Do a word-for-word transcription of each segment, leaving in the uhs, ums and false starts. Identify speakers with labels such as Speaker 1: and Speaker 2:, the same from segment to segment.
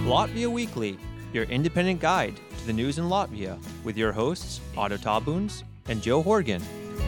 Speaker 1: Latvia Weekly, your independent guide to the news in Latvia, with your hosts Otto Tabuns and Joe Horgan.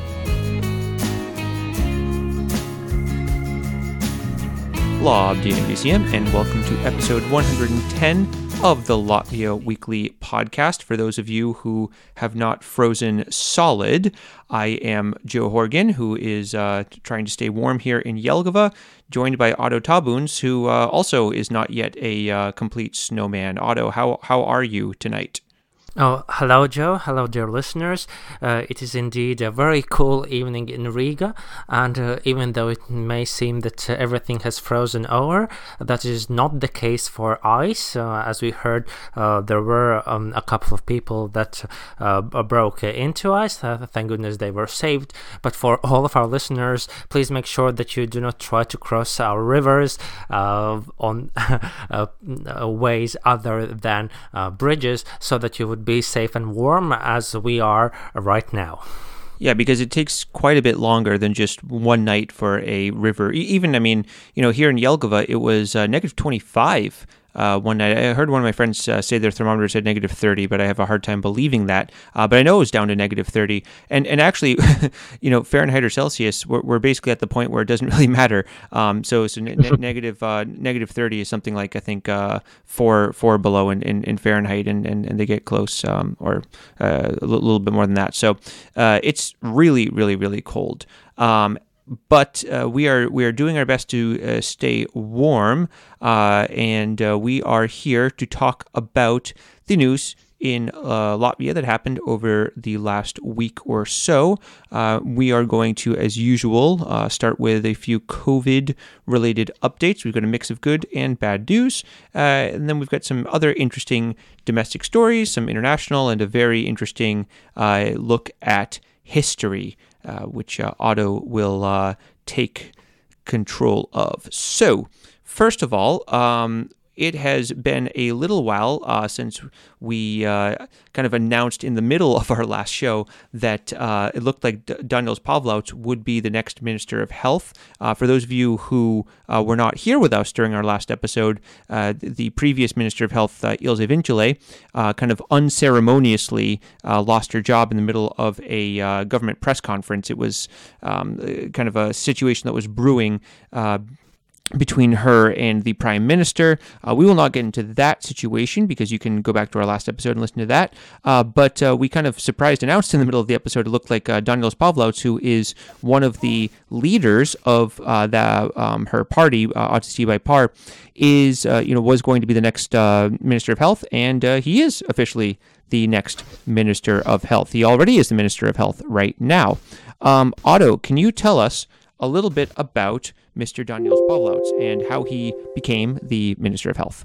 Speaker 1: Labdien visiem, and welcome to episode one hundred ten of the Latvia Weekly podcast. For those of you who have not frozen solid, I am Joe Horgan, who is uh, trying to stay warm here in Jelgava, joined by Otto Tabuns, who uh, also is not yet a uh, complete snowman. Otto, how how are you tonight?
Speaker 2: Oh, hello, Joe. Hello, dear listeners. Uh, it is indeed a very cool evening in Riga, and uh, even though it may seem that uh, everything has frozen over, that is not the case for ice. Uh, as we heard, uh, there were um, a couple of people that uh, broke into ice. Uh, thank goodness they were saved. But for all of our listeners, please make sure that you do not try to cross our rivers uh, on uh, ways other than uh, bridges, so that you would be safe and warm as we are right now.
Speaker 1: Yeah, because it takes quite a bit longer than just one night for a river. Even, I mean, you know, here in Jelgava, it was uh, negative twenty-five uh, one night. I heard one of my friends uh, say their thermometer said negative thirty, but I have a hard time believing that. Uh, but I know it was down to negative thirty. And and actually, you know, Fahrenheit or Celsius, we're, we're basically at the point where it doesn't really matter. Um, so so ne- ne- negative uh, negative thirty is something like, I think, uh, four four below in, in, in Fahrenheit, and, and, and they get close, um, or uh, a little, little bit more than that. So uh, it's really, really, really cold. Um, But uh, we are we are doing our best to uh, stay warm, uh, and uh, we are here to talk about the news in uh, Latvia that happened over the last week or so. Uh, we are going to, as usual, uh, start with a few COVID-related updates. We've got a mix of good and bad news, uh, and then we've got some other interesting domestic stories, some international, and a very interesting uh, look at history, Uh, which uh, Otto will uh, take control of. So, first of all, um, it has been a little while uh, since we uh, kind of announced in the middle of our last show that uh, it looked like D- Daniels Pavlauts would be the next Minister of Health. Uh, for those of you who uh, were not here with us during our last episode, uh, the previous Minister of Health, uh, Ilze Vincule, uh, kind of unceremoniously uh, lost her job in the middle of a uh, government press conference. It was um, kind of a situation that was brewing uh, between her and the Prime Minister. Uh, we will not get into that situation because you can go back to our last episode and listen to that. Uh, but uh, we kind of surprised announced in the middle of the episode, it looked like uh, Daniels Pavlauts, who is one of the leaders of uh, the, um, her party, uh, Autisti by Par, is, uh, you know, was going to be the next uh, Minister of Health, and uh, he is officially the next Minister of Health. He already is the Minister of Health right now. Um, Otto, can you tell us a little bit about Mister Daniels Pavlauts and how he became the Minister of Health?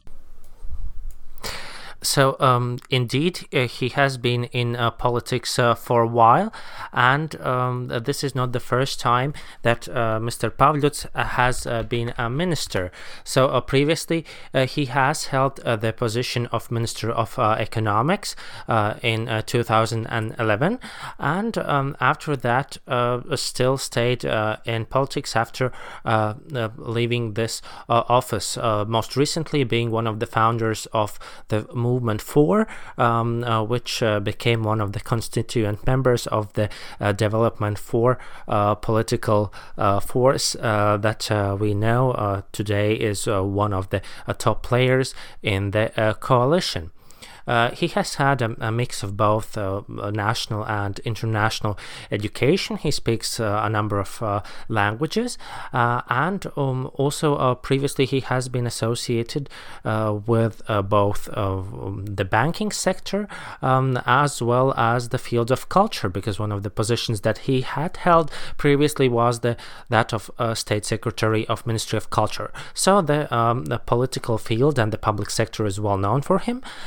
Speaker 2: So, um, indeed, uh, he has been in uh, politics uh, for a while, and um, this is not the first time that uh, Mister Pavlauts has uh, been a minister. So, uh, previously, uh, he has held uh, the position of Minister of uh, Economics uh, in uh, two thousand eleven, and um, after that, uh, still stayed uh, in politics after uh, uh, leaving this uh, office, uh, most recently being one of the founders of the Movement four, um, uh, which uh, became one of the constituent members of the uh, Development four uh, political uh, force uh, that uh, we know uh, today is uh, one of the uh, top players in the uh, coalition. Uh, he has had a, a mix of both uh, national and international education. He speaks uh, a number of uh, languages, uh, and um, also uh, previously he has been associated uh, with uh, both uh, the banking sector um, as well as the field of culture, because one of the positions that he had held previously was the that of uh, State Secretary of Ministry of Culture. So the, um, the political field and the public sector is well known for him, and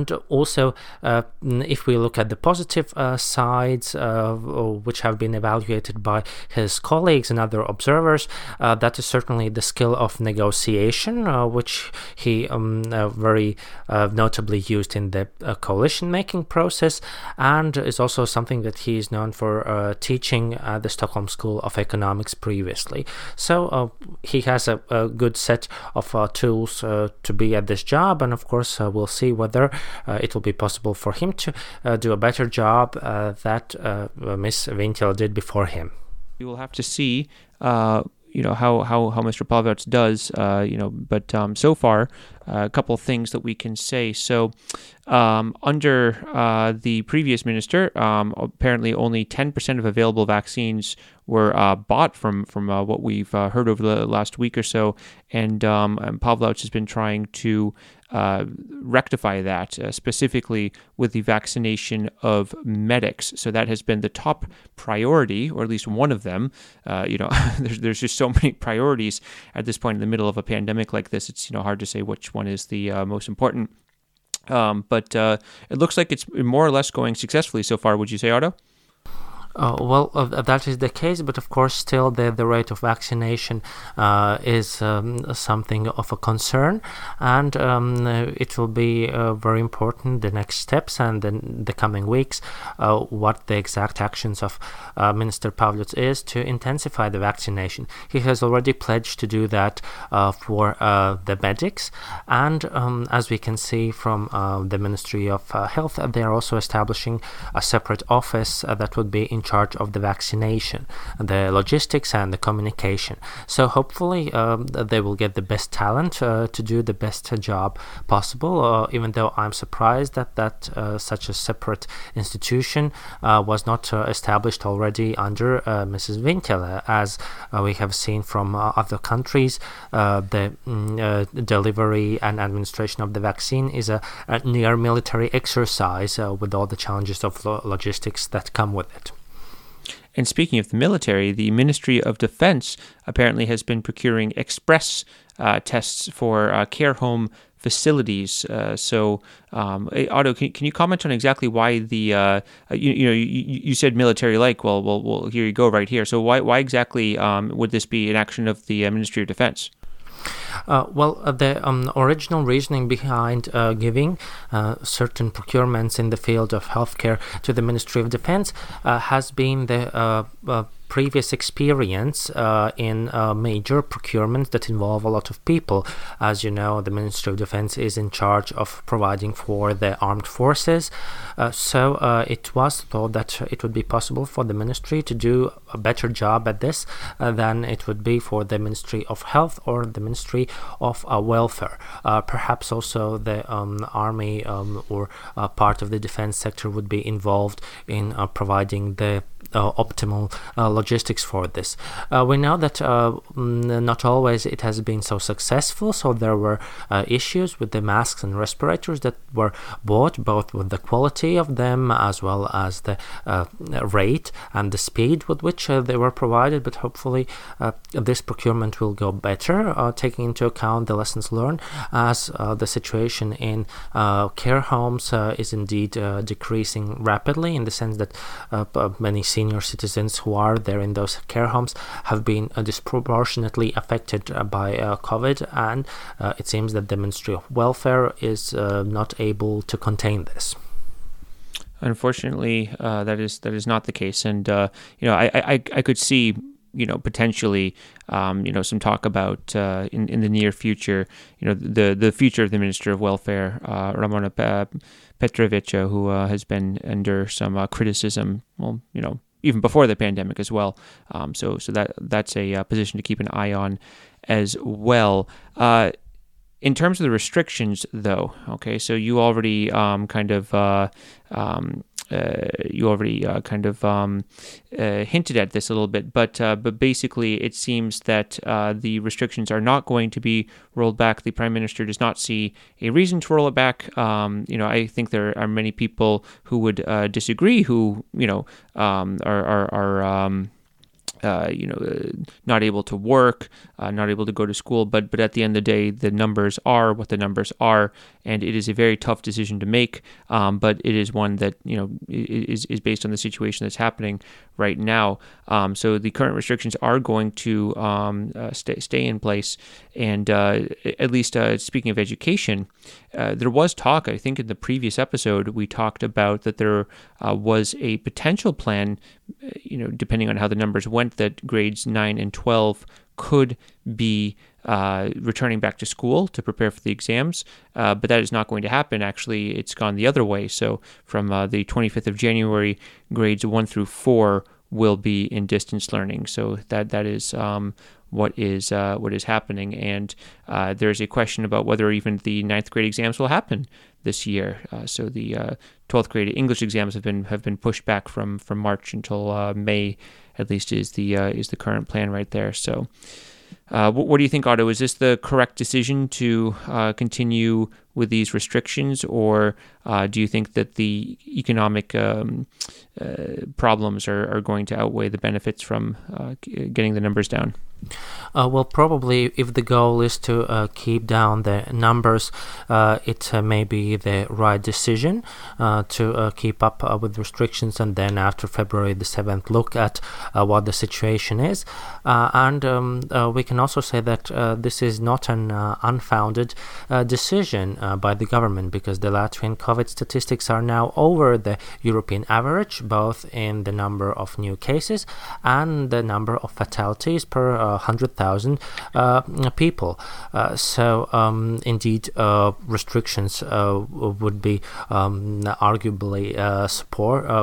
Speaker 2: And also, uh, if we look at the positive uh, sides, uh, which have been evaluated by his colleagues and other observers, uh, that is certainly the skill of negotiation, uh, which he um, uh, very uh, notably used in the uh, coalition-making process, and is also something that he is known for uh, teaching at the Stockholm School of Economics previously. So uh, he has a, a good set of uh, tools uh, to be at this job, and of course uh, we'll see whether uh, it will be possible for him to uh, do a better job uh, that uh, Miss Vintiala did before him.
Speaker 1: We will have to see uh, you know how how how Mister Pavlovic does, uh, you know, but um, so far uh, a couple of things that we can say. So um, under uh, the previous minister, um, apparently only ten percent of available vaccines were uh, bought from from uh, what we've uh, heard over the last week or so, and, um, and Pavlovic has been trying to uh, rectify that, uh, specifically with the vaccination of medics. So that has been the top priority, or at least one of them. Uh, you know, there's there's just so many priorities at this point in the middle of a pandemic like this. It's you know hard to say which one is the uh, most important. Um, but uh, it looks like it's more or less going successfully so far. Would you say, Otto?
Speaker 2: Uh, well, uh, that is the case, but of course, still the, the rate of vaccination uh, is um, something of a concern, and um, it will be uh, very important, the next steps and then the coming weeks, uh, what the exact actions of uh, Minister Pavlovic is to intensify the vaccination. He has already pledged to do that uh, for uh, the medics, and um, as we can see from uh, the Ministry of uh, Health, they are also establishing a separate office uh, that would be in charge of the vaccination, the logistics and the communication. So hopefully um, they will get the best talent uh, to do the best job possible, uh, even though I'm surprised that, that uh, such a separate institution uh, was not uh, established already under uh, Missus Vintiala. As uh, we have seen from uh, other countries, uh, the mm, uh, delivery and administration of the vaccine is a, a near military exercise uh, with all the challenges of lo- logistics that come with it.
Speaker 1: And speaking of the military, the Ministry of Defense apparently has been procuring express uh, tests for uh, care home facilities. Uh, so, um, Otto, can, can you comment on exactly why the uh, you, you know you, you said military-like? Well, well, well, here you go, right here. So, why why exactly um, would this be an action of the uh, Ministry of Defense?
Speaker 2: Uh, well, uh, the um, original reasoning behind uh, giving uh, certain procurements in the field of healthcare to the Ministry of Defense uh, has been the uh, uh, previous experience uh, in uh, major procurements that involve a lot of people. As you know, the Ministry of Defense is in charge of providing for the armed forces. Uh, so uh, it was thought that it would be possible for the ministry to do a better job at this uh, than it would be for the Ministry of Health or the Ministry of uh, Welfare. Uh, perhaps also the um, army um, or uh, part of the defense sector would be involved in uh, providing the Uh, optimal uh, logistics for this. Uh, we know that uh, not always it has been so successful, so there were uh, issues with the masks and respirators that were bought, both with the quality of them as well as the uh, rate and the speed with which uh, they were provided, but hopefully uh, this procurement will go better, uh, taking into account the lessons learned, as uh, the situation in uh, care homes uh, is indeed uh, decreasing rapidly, in the sense that uh, many senior citizens who are there in those care homes have been uh, disproportionately affected uh, by uh, COVID, and uh, it seems that the Ministry of Welfare is uh, not able to contain this.
Speaker 1: Unfortunately, uh, that is that is not the case, and uh, you know, I, I I could see, you know, potentially, um, you know, some talk about uh, in in the near future, you know, the the future of the Minister of Welfare, uh, Ramona Petrovic, uh, who uh, has been under some uh, criticism, well, you know, even before the pandemic as well. Um, so so that that's a uh, position to keep an eye on as well. Uh, in terms of the restrictions, though, okay, so you already um, kind of uh, um, uh, you already uh, kind of um, uh, hinted at this a little bit, but uh, but basically it seems that uh, the restrictions are not going to be rolled back. The Prime Minister does not see a reason to roll it back. Um, you know, I think there are many people who would uh, disagree, who you know um, are are, are um, uh, you know, uh, not able to work, uh, not able to go to school. But but at the end of the day, the numbers are what the numbers are, and it is a very tough decision to make. Um, but it is one that, you know, is is based on the situation that's happening right now. Um, so the current restrictions are going to um, uh, stay stay in place, and uh, at least uh, speaking of education, uh, there was talk. I think in the previous episode we talked about that there uh, was a potential plan, you know, depending on how the numbers went, that grades nine and twelve could be uh, returning back to school to prepare for the exams, uh, but that is not going to happen. Actually, it's gone the other way. So from uh, the twenty-fifth of January, grades one through four will be in distance learning. So that that is um, what is uh, what is happening, and uh, there's a question about whether even the ninth grade exams will happen this year. Uh, so the uh, twelfth grade English exams have been have been pushed back from from March until uh, May, at least is the uh, is the current plan right there. So. Uh, what, what do you think, Otto? Is this the correct decision to uh, continue with these restrictions, or uh, do you think that the economic um, uh, problems are, are going to outweigh the benefits from uh, getting the numbers down?
Speaker 2: Uh, well, probably if the goal is to uh, keep down the numbers, uh, it uh, may be the right decision uh, to uh, keep up uh, with restrictions, and then after February the seventh, look at uh, what the situation is. Uh, and um, uh, we can also say that uh, this is not an uh, unfounded uh, decision uh, by the government, because the Latvian COVID statistics are now over the European average, both in the number of new cases and the number of fatalities per uh, one hundred thousand uh, people. Uh, so, um, indeed, uh, restrictions uh, would be um, arguably uh, support uh,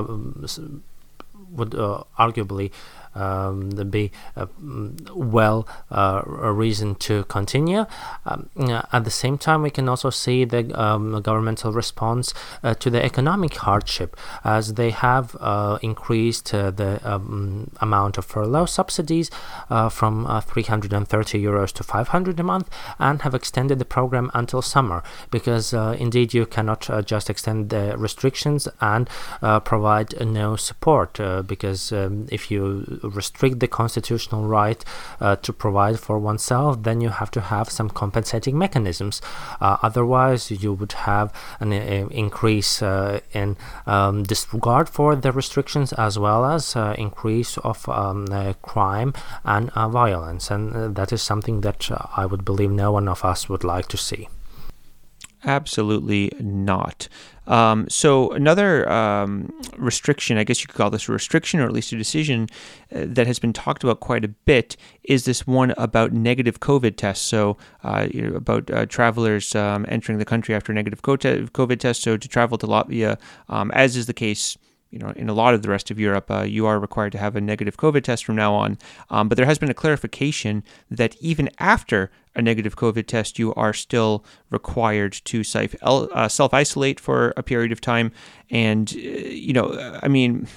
Speaker 2: would uh, arguably Um, be uh, well uh, a reason to continue. Um, at the same time, we can also see the um, governmental response uh, to the economic hardship, as they have uh, increased uh, the um, amount of furlough subsidies uh, from uh, three hundred thirty euros to five hundred a month, and have extended the program until summer, because uh, indeed you cannot uh, just extend the restrictions and uh, provide uh, no support, uh, because um, if you restrict the constitutional right uh, to provide for oneself, then you have to have some compensating mechanisms. Uh, otherwise, you would have an uh, increase uh, in um, disregard for the restrictions, as well as uh, increase of um, uh, crime and uh, violence, and uh, that is something that uh, I would believe no one of us would like to see.
Speaker 1: Absolutely not. Um, so another um, restriction, I guess you could call this a restriction, or at least a decision uh, that has been talked about quite a bit, is this one about negative COVID tests. So uh, you know, about uh, travelers um, entering the country after negative COVID tests. So to travel to Latvia, um, as is the case, you know, in a lot of the rest of Europe, uh, you are required to have a negative COVID test from now on. Um, but there has been a clarification that even after a negative COVID test, you are still required to self, uh, self-isolate for a period of time. And, uh, you know, I mean,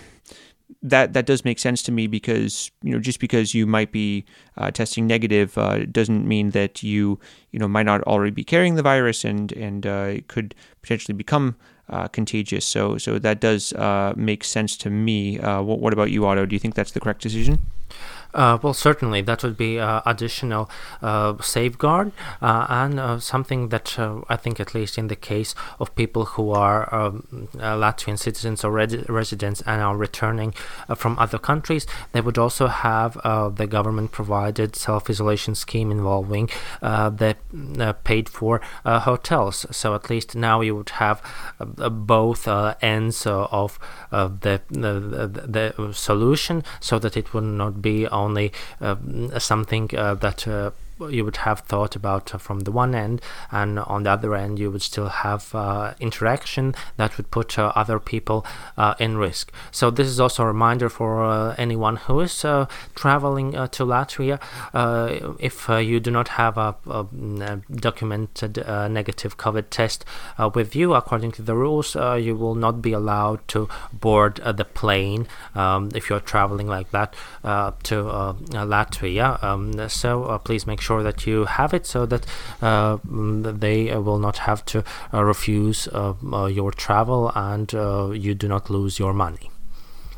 Speaker 1: that that does make sense to me, because, you know, just because you might be uh, testing negative uh, doesn't mean that you, you know, might not already be carrying the virus, and, and uh, it could potentially become Uh, contagious. So so that does uh, make sense to me. Uh, what, what about you, Otto? Do you think that's the correct decision?
Speaker 2: Uh, well, certainly that would be uh, additional uh, safeguard uh, and uh, something that uh, I think, at least in the case of people who are um, uh, Latvian citizens or red- residents and are returning uh, from other countries, they would also have uh, the government-provided self-isolation scheme involving uh, the uh, paid-for uh, hotels. So at least now you would have uh, both uh, ends uh, of uh, the, the, the the solution, so that it would not be only uh, something uh, that uh, you would have thought about uh, from the one end, and on the other end you would still have uh, interaction that would put uh, other people uh, in risk. So this is also a reminder for uh, anyone who is uh, traveling uh, to Latvia. Uh, if uh, you do not have a, a, a documented uh, negative COVID test uh, with you, according to the rules, uh, you will not be allowed to board uh, the plane um, if you're traveling like that uh, to uh, Latvia. Um, so uh, please make sure that you have it, so that uh, they uh, will not have to uh, refuse uh, uh, your travel, and uh, you do not lose your money.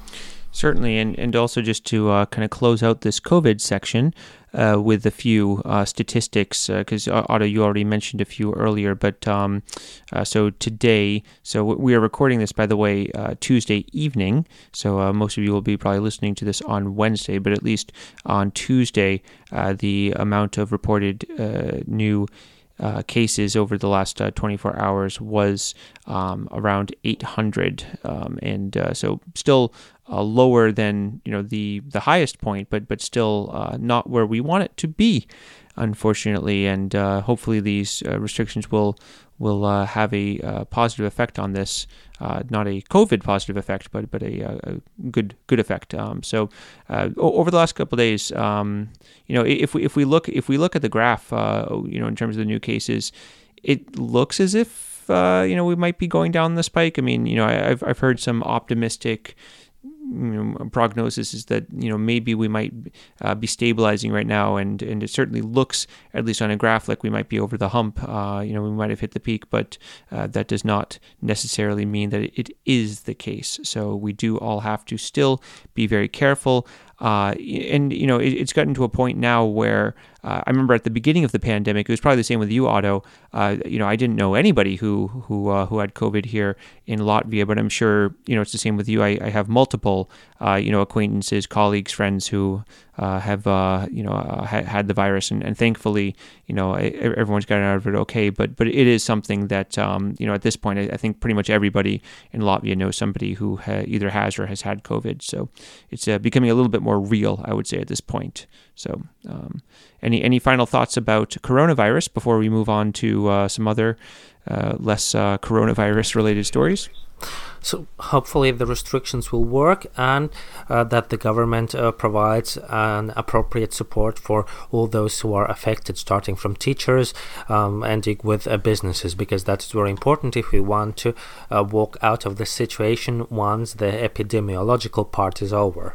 Speaker 1: Certainly, and, and also just to uh, kind of close out this COVID section uh, with a few uh, statistics, because uh, Otto, you already mentioned a few earlier, but um, uh, so today, so we are recording this, by the way, uh, Tuesday evening, so uh, most of you will be probably listening to this on Wednesday, but at least on Tuesday, uh, the amount of reported uh, new Uh, cases over the last uh, twenty-four hours was um, around eight hundred, um, and uh, so still uh, lower than you know the the highest point, but but still uh, not where we want it to be, unfortunately. And uh, hopefully these uh, restrictions will will uh, have a uh, positive effect on this. Uh, not a COVID positive effect, but but a, a good good effect. Um, so uh, over the last couple of days, um, you know, if we if we look if we look at the graph, uh, you know, in terms of the new cases, it looks as if uh, you know we might be going down the spike. I mean, you know, I, I've I've heard some optimistic you know, prognosis is that you know maybe we might uh, be stabilizing right now, and and it certainly looks, at least on a graph, like we might be over the hump. Uh, you know, we might have hit the peak, but uh, that does not necessarily mean that it is the case. So we do all have to still be very careful. Uh, and, you know, it, it's gotten to a point now where uh, I remember at the beginning of the pandemic, it was probably the same with you, Otto. Uh, you know, I didn't know anybody who who uh, who had COVID here in Latvia, but I'm sure, you know, it's the same with you. I, I have multiple, uh, you know, acquaintances, colleagues, friends who uh, have, uh, you know, uh, ha- had the virus. And, and thankfully, you know, I, everyone's gotten out of it okay. But but it is something that, um, you know, at this point, I, I think pretty much everybody in Latvia knows somebody who ha- either has or has had COVID. So it's uh, becoming a little bit more more real, I would say, at this point. So um, any any final thoughts about coronavirus before we move on to uh, some other uh, less uh, coronavirus related stories?
Speaker 2: So hopefully the restrictions will work, and uh, that the government uh, provides an appropriate support for all those who are affected, starting from teachers, um, ending with uh, businesses, because that's very important if we want to uh, walk out of the situation once the epidemiological part is over.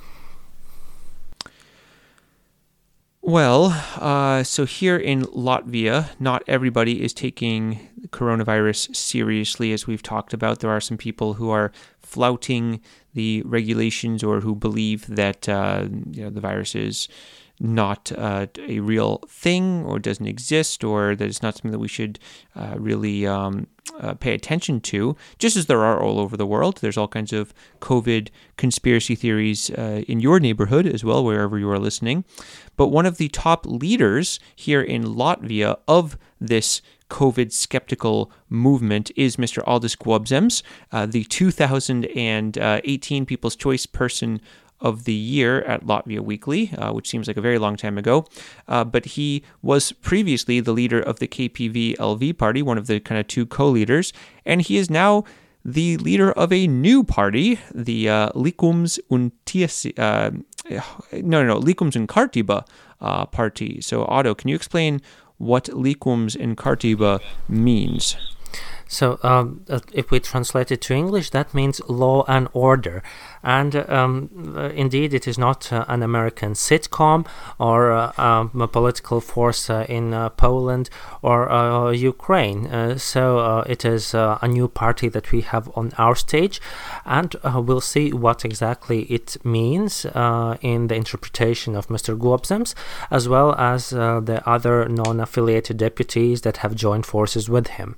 Speaker 1: Well, uh, so here in Latvia, not everybody is taking coronavirus seriously, as we've talked about. There are some people who are flouting the regulations or who believe that uh, you know the virus is not uh, a real thing or doesn't exist, or that it's not something that we should uh, really um, uh, pay attention to, just as there are all over the world. There's all kinds of COVID conspiracy theories uh, in your neighborhood as well, wherever you are listening. But one of the top leaders here in Latvia of this COVID skeptical movement is Mister Aldis Gobzems, uh, the two thousand eighteen People's Choice Person of the Year at Latvia Weekly, uh, which seems like a very long time ago. Uh, but he was previously the leader of the K P V L V party, one of the kind of two co-leaders, and he is now the leader of a new party, the uh, Likums un Tiesi, uh, no, no, no, Likums un Kārtība uh, party. So, Otto, can you explain what Likums un Kārtība means?
Speaker 2: So um, if we translate it to English, that means law and order. And um, uh, indeed, it is not uh, an American sitcom or uh, um, a political force uh, in uh, Poland or uh, Ukraine. Uh, so uh, it is uh, a new party that we have on our stage. And uh, we'll see what exactly it means uh, in the interpretation of Mister Gobzems, as well as uh, the other non-affiliated deputies that have joined forces with him.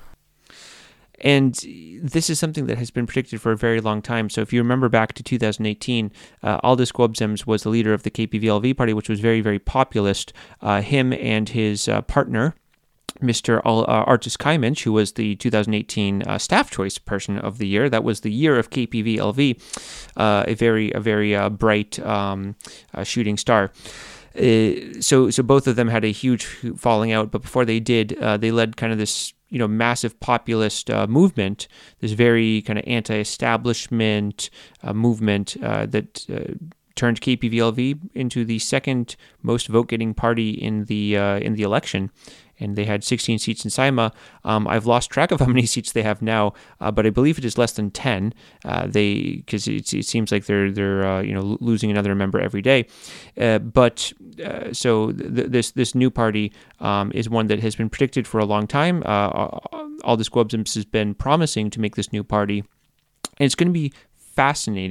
Speaker 1: And this is something that has been predicted for a very long time. So if you remember back to two thousand eighteen, uh, Aldis Gobzems was the leader of the K P V L V party, which was very, very populist. Uh, him and his uh, partner, Mister Al- uh, Artis Kaimench, who was the two thousand eighteen uh, Staff Choice Person of the Year. That was the year of K P V L V, uh, a very, a very uh, bright um, uh, shooting star. Uh, so, so both of them had a huge falling out. But before they did, uh, they led kind of this, you know, massive populist uh, movement, this very kind of anti-establishment uh, movement uh, that uh, turned K P V L V into the second most vote-getting party in the uh, in the election. And they had sixteen seats in Saima. Um, I've lost track of how many seats they have now, uh, but I believe it is less than ten. Uh, they because it, it seems like they're they're uh, you know losing another member every day. Uh, but uh, so th- this this new party um, is one that has been predicted for a long time. Uh, Aldis Gobzems has been promising to make this new party, and it's going to be fascinating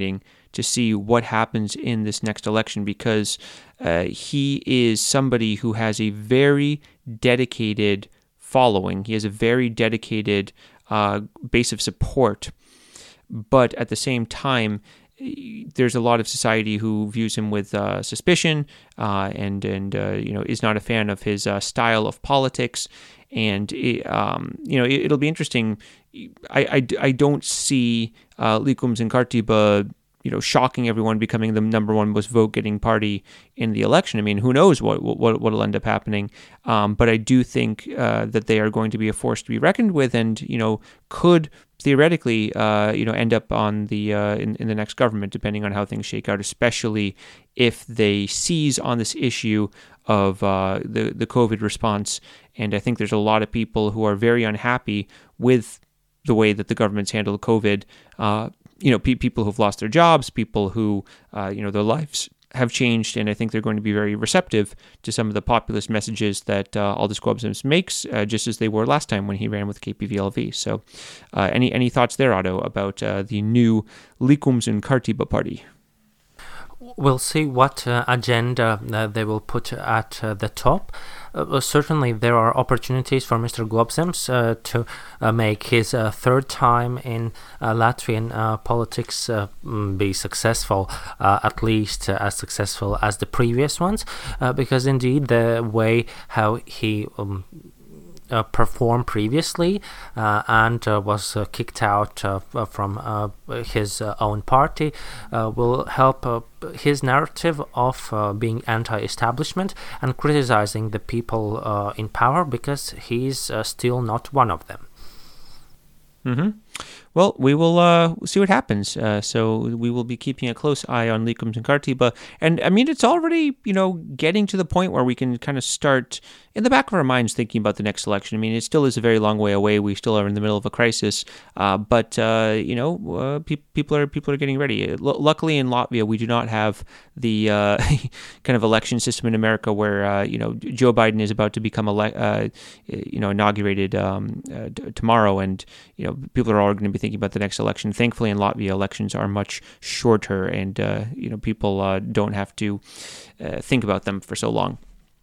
Speaker 1: to see what happens in this next election, because uh, he is somebody who has a very dedicated following. He has a very dedicated uh, base of support. But at the same time, there's a lot of society who views him with uh, suspicion uh, and and uh, you know is not a fan of his uh, style of politics. And it, um, you know it, it'll be interesting. I, I, I don't see uh, Liikuma Kartiba you know shocking everyone, becoming the number one most vote getting party in the election. I mean, who knows what what what'll end up happening? Um, but I do think uh, that they are going to be a force to be reckoned with, and you know could theoretically, uh, you know, end up on the uh, in, in the next government, depending on how things shake out, especially if they seize on this issue of uh, the the COVID response. And I think there's a lot of people who are very unhappy with the way that the government's handled COVID. Uh, you know, pe- people who've lost their jobs, people who, uh, you know, their lives have changed, and I think they're going to be very receptive to some of the populist messages that uh, Aldis Gwobsums makes, uh, just as they were last time when he ran with K P V L V. So, uh, any any thoughts there, Otto, about uh, the new Liikuma Kartiba party?
Speaker 2: We'll see what uh, agenda uh, they will put at uh, the top. Uh, certainly, there are opportunities for Mister Gwobsums uh, to uh, make his uh, third time in uh, Latvian uh, politics uh, be successful, uh, at least uh, as successful as the previous ones, uh, because indeed the way how he um, Uh, performed previously uh, and uh, was uh, kicked out uh, from uh, his uh, own party uh, will help uh, his narrative of uh, being anti-establishment and criticizing the people uh, in power, because he's uh, still not one of them.
Speaker 1: Mm-hmm. Well, we will uh, see what happens. Uh, so we will be keeping a close eye on Liikuma Kartiba. And I mean, it's already, you know, getting to the point where we can kind of start in the back of our minds thinking about the next election. I mean, it still is a very long way away. We still are in the middle of a crisis. Uh, but, uh, you know, uh, pe- people are people are getting ready. L- luckily in Latvia, we do not have the uh, kind of election system in America where, uh, you know, Joe Biden is about to become, ele- uh, you know, inaugurated um, uh, t- tomorrow. And, you know, people are all going to be thinking about the next election. Thankfully, in Latvia, elections are much shorter, and uh, you know people uh, don't have to uh, think about them for so long.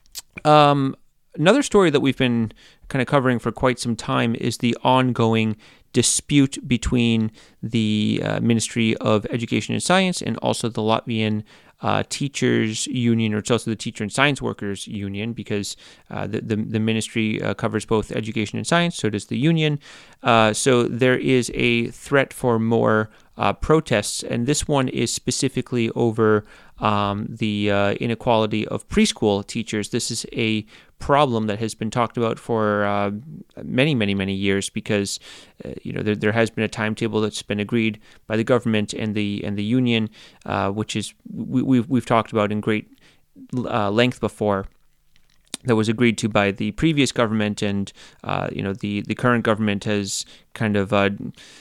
Speaker 1: Um, another story that we've been kind of covering for quite some time is the ongoing dispute between the uh, Ministry of Education and Science and also the Latvian Uh, teachers union, or it's also the teacher and science workers union, because uh, the, the the ministry uh, covers both education and science, so does the union. Uh, so there is a threat for more uh, protests, and this one is specifically over um, the uh, inequality of preschool teachers. This is a problem that has been talked about for uh, many, many, many years, because uh, you know there, there has been a timetable that's been agreed by the government and the and the union, uh, which is we, we've we've talked about in great uh, length before. That was agreed to by the previous government, and uh, you know the the current government has kind of. Uh,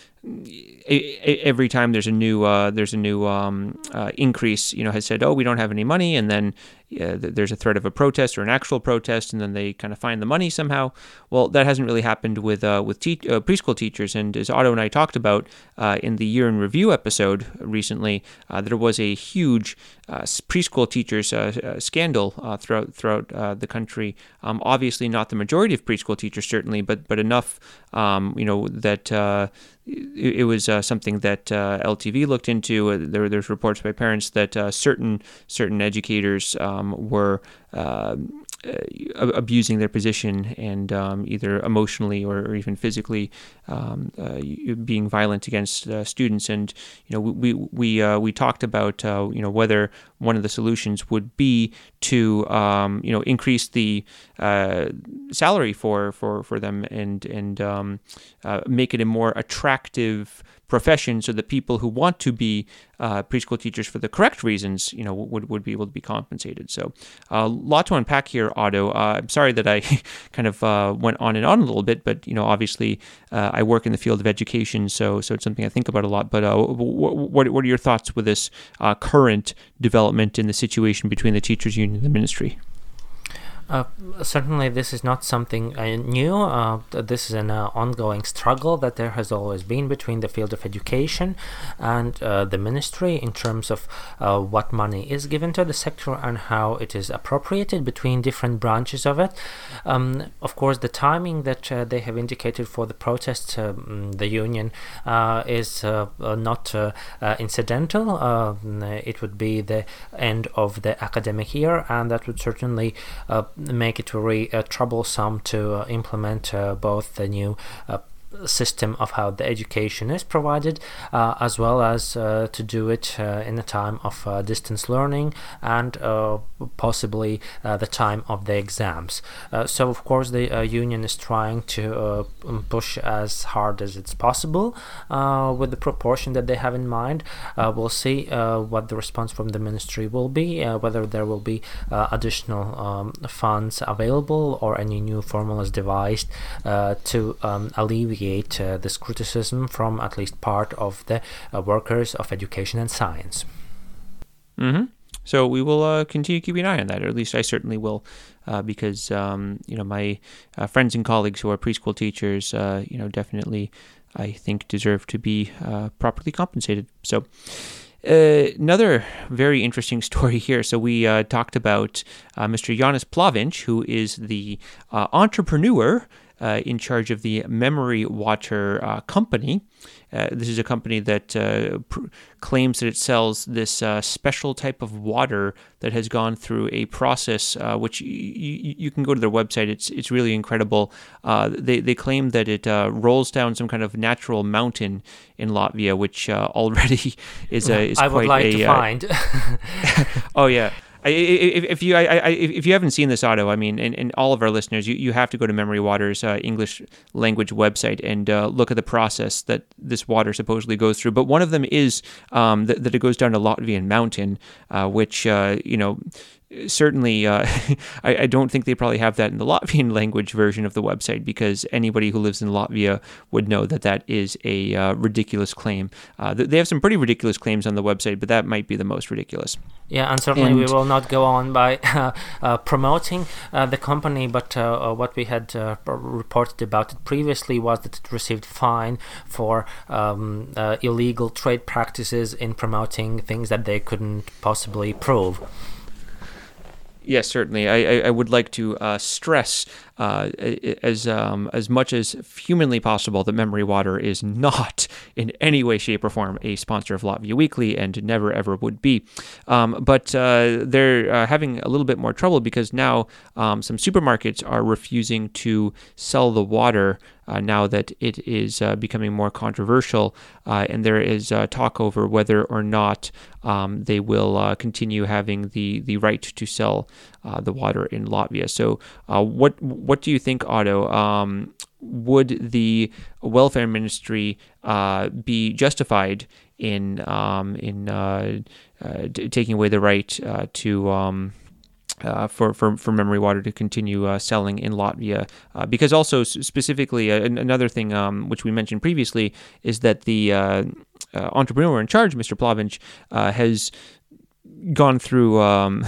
Speaker 1: Every time there's a new uh, there's a new um, uh, increase, you know, has said, oh, we don't have any money, and then uh, there's a threat of a protest or an actual protest, and then they kind of find the money somehow. Well, that hasn't really happened with uh, with te- uh, preschool teachers, and as Otto and I talked about uh, in the year in review episode recently, uh, there was a huge uh, preschool teachers uh, uh, scandal uh, throughout throughout uh, the country. Um, obviously, not the majority of preschool teachers, certainly, but but enough, um, you know, that. Uh, It, it was uh, something that uh, L T V looked into. Uh, there, there's reports by parents that uh, certain certain educators um, were uh, uh, abusing their position and um, either emotionally or, or even physically um, uh, being violent against uh, students. And you know, we we uh, we talked about uh, you know whether one of the solutions would be to um, you know increase the uh, salary for, for, for them and and um, uh, make it a more attractive profession, so that people who want to be uh, preschool teachers for the correct reasons, you know, would, would be able to be compensated. So a uh, lot to unpack here, Otto. Uh, I'm sorry that I kind of uh, went on and on a little bit, but, you know, obviously uh, I work in the field of education, so so it's something I think about a lot. But uh, what, what are your thoughts with this uh, current development in the situation between the teachers union and the ministry?
Speaker 2: Uh, Certainly, this is not something uh, new. Uh, this is an uh, ongoing struggle that there has always been between the field of education and uh, the ministry in terms of uh, what money is given to the sector and how it is appropriated between different branches of it. Um, of course, the timing that uh, they have indicated for the protest, uh, the union, uh, is uh, uh, not uh, uh, incidental. Uh, it would be the end of the academic year, and that would certainly uh, make it very uh, troublesome to uh, implement uh, both the new uh, system of how the education is provided, uh, as well as uh, to do it uh, in a time of uh, distance learning and uh, possibly uh, the time of the exams. Uh, so of course the uh, union is trying to uh, push as hard as it's possible uh, with the proportion that they have in mind. Uh, we'll see uh, what the response from the ministry will be, uh, whether there will be uh, additional um, funds available or any new formulas devised uh, to um, alleviate Uh, this criticism from at least part of the uh, workers of education and science.
Speaker 1: Mm-hmm. So we will uh, continue keeping an eye on that, or at least I certainly will, uh, because um, you know my uh, friends and colleagues who are preschool teachers, uh, you know, definitely I think deserve to be uh, properly compensated. So. Uh, another very interesting story here. So we uh, talked about uh, Mister Janis Plavinc, who is the uh, entrepreneur uh, in charge of the Memory Water uh, company. Uh, this is a company that uh, pr- claims that it sells this uh, special type of water that has gone through a process, uh, which y- y- you can go to their website. It's it's really incredible. Uh, they they claim that it uh, rolls down some kind of natural mountain in Latvia, which uh, already is a is
Speaker 2: I
Speaker 1: quite
Speaker 2: would like
Speaker 1: a,
Speaker 2: to
Speaker 1: uh,
Speaker 2: find.
Speaker 1: Oh yeah. I, if, if you I, I, if you haven't seen this, Otto, I mean, and, and all of our listeners, you, you have to go to Memory Water's uh, English language website and uh, look at the process that this water supposedly goes through. But one of them is um, that, that it goes down a Latvian mountain, uh, which uh, you know. Certainly, uh, I, I don't think they probably have that in the Latvian language version of the website, because anybody who lives in Latvia would know that that is a uh, ridiculous claim. Uh, they have some pretty ridiculous claims on the website, but that might be the most ridiculous.
Speaker 2: Yeah, and certainly
Speaker 1: And-
Speaker 2: we will not go on by uh, uh, promoting uh, the company, but uh, uh, what we had uh, reported about it previously was that it received fine for um, uh, illegal trade practices in promoting things that they couldn't possibly prove.
Speaker 1: Yes, certainly. I, I, I would like to uh, stress uh, as um, as much as humanly possible that Memory Water is not in any way, shape, or form a sponsor of Latvia Weekly, and never ever would be. Um, but uh, they're uh, having a little bit more trouble because now um, some supermarkets are refusing to sell the water uh, now that it is uh, becoming more controversial, uh, and there is uh, talk over whether or not um, they will uh, continue having the, the right to sell uh, the water in Latvia. So uh, what what do you think, Otto? Um, would the welfare ministry uh, be justified in um, in uh, uh, t- taking away the right uh, to um, Uh, for, for, for Memory Water to continue uh, selling in Latvia? Uh, because also s- specifically, uh, an- another thing um, which we mentioned previously is that the uh, uh, entrepreneur in charge, Mister Plavinc, uh, has gone through, um,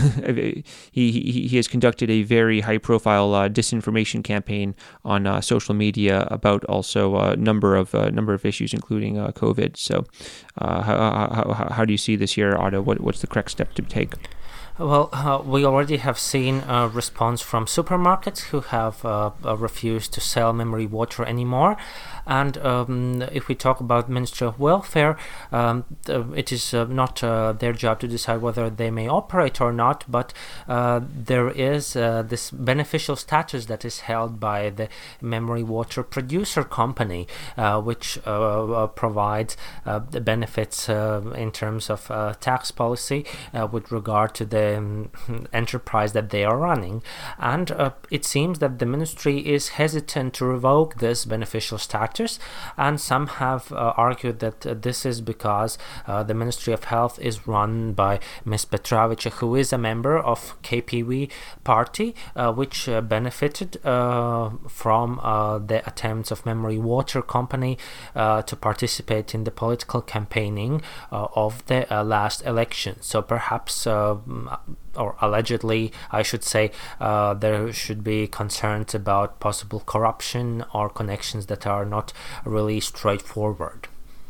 Speaker 1: he, he he has conducted a very high-profile uh, disinformation campaign on uh, social media about also a number of uh, number of issues, including uh, COVID. So uh, how, how, how do you see this here, Otto? What, what's the correct step to take?
Speaker 2: Well, uh, we already have seen a response from supermarkets who have uh, uh, refused to sell Memory Water anymore. And um, if we talk about Ministry of Welfare, um, th- it is uh, not uh, their job to decide whether they may operate or not, but uh, there is uh, this beneficial status that is held by the Memory Water producer company, uh, which uh, uh, provides uh, the benefits uh, in terms of uh, tax policy uh, with regard to the um, enterprise that they are running. And uh, it seems that the ministry is hesitant to revoke this beneficial status, and some have uh, argued that uh, this is because uh, the Ministry of Health is run by Miz Petrovica, who is a member of K P V party, uh, which uh, benefited uh, from uh, the attempts of Memory Water company uh, to participate in the political campaigning uh, of the uh, last election. So perhaps uh, or allegedly, I should say, uh, there should be concerns about possible corruption or connections that are not really straightforward.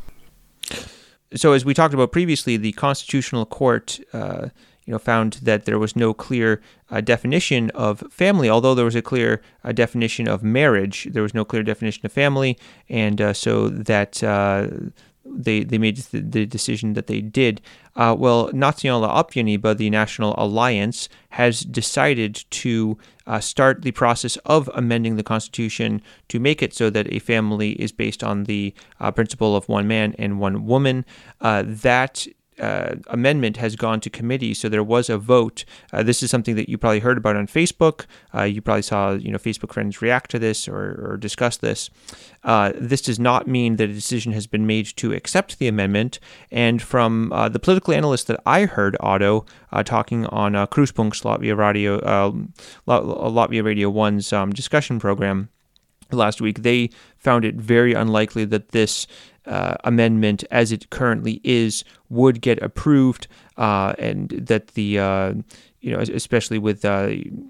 Speaker 1: So as we talked about previously, the Constitutional Court uh, you know, found that there was no clear uh, definition of family, although there was a clear uh, definition of marriage. There was no clear definition of family, and uh, so that uh, they they made the, the decision that they did. Uh, well, Naționala Opțiunii, the National Alliance, has decided to uh, start the process of amending the Constitution to make it so that a family is based on the uh, principle of one man and one woman. Uh, that Uh, amendment has gone to committee, so there was a vote. Uh, this is something that you probably heard about on Facebook. Uh, you probably saw, you know, Facebook friends react to this or, or discuss this. Uh, this does not mean that a decision has been made to accept the amendment. And from uh, the political analyst that I heard, Otto, uh, talking on uh, Kruspunkts Latvia Radio, uh, Latvia Radio One's um, discussion program last week, they found it very unlikely that this Uh, amendment, as it currently is, would get approved, uh, and that the uh, you know, especially with uh,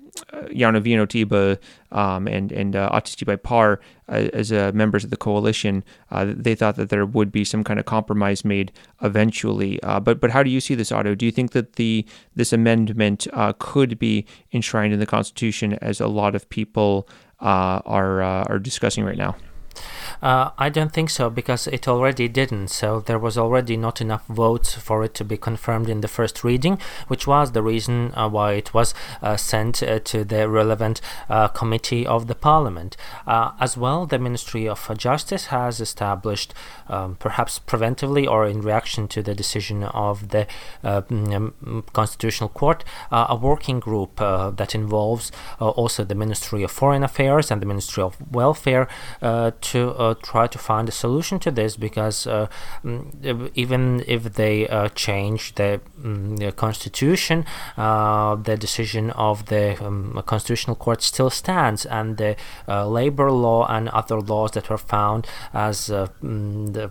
Speaker 1: Jaana Vienotība um, and and uh, Attīstībai Par uh, as uh, members of the coalition, uh, they thought that there would be some kind of compromise made eventually. Uh, but but how do you see this, Otto? Do you think that the this amendment uh, could be enshrined in the Constitution, as a lot of people uh, are uh, are discussing right now?
Speaker 2: Uh, I don't think so, because it already didn't. So there was already not enough votes for it to be confirmed in the first reading, which was the reason uh, why it was uh, sent uh, to the relevant uh, committee of the parliament. Uh, as well, the Ministry of Justice has established, um, perhaps preventively or in reaction to the decision of the uh, Constitutional Court, uh, a working group uh, that involves uh, also the Ministry of Foreign Affairs and the Ministry of Welfare uh, to uh, try to find a solution to this, because uh, even if they uh, change the, um, the constitution, uh, the decision of the um, Constitutional Court still stands, and the uh, labor law and other laws that were found as uh, the,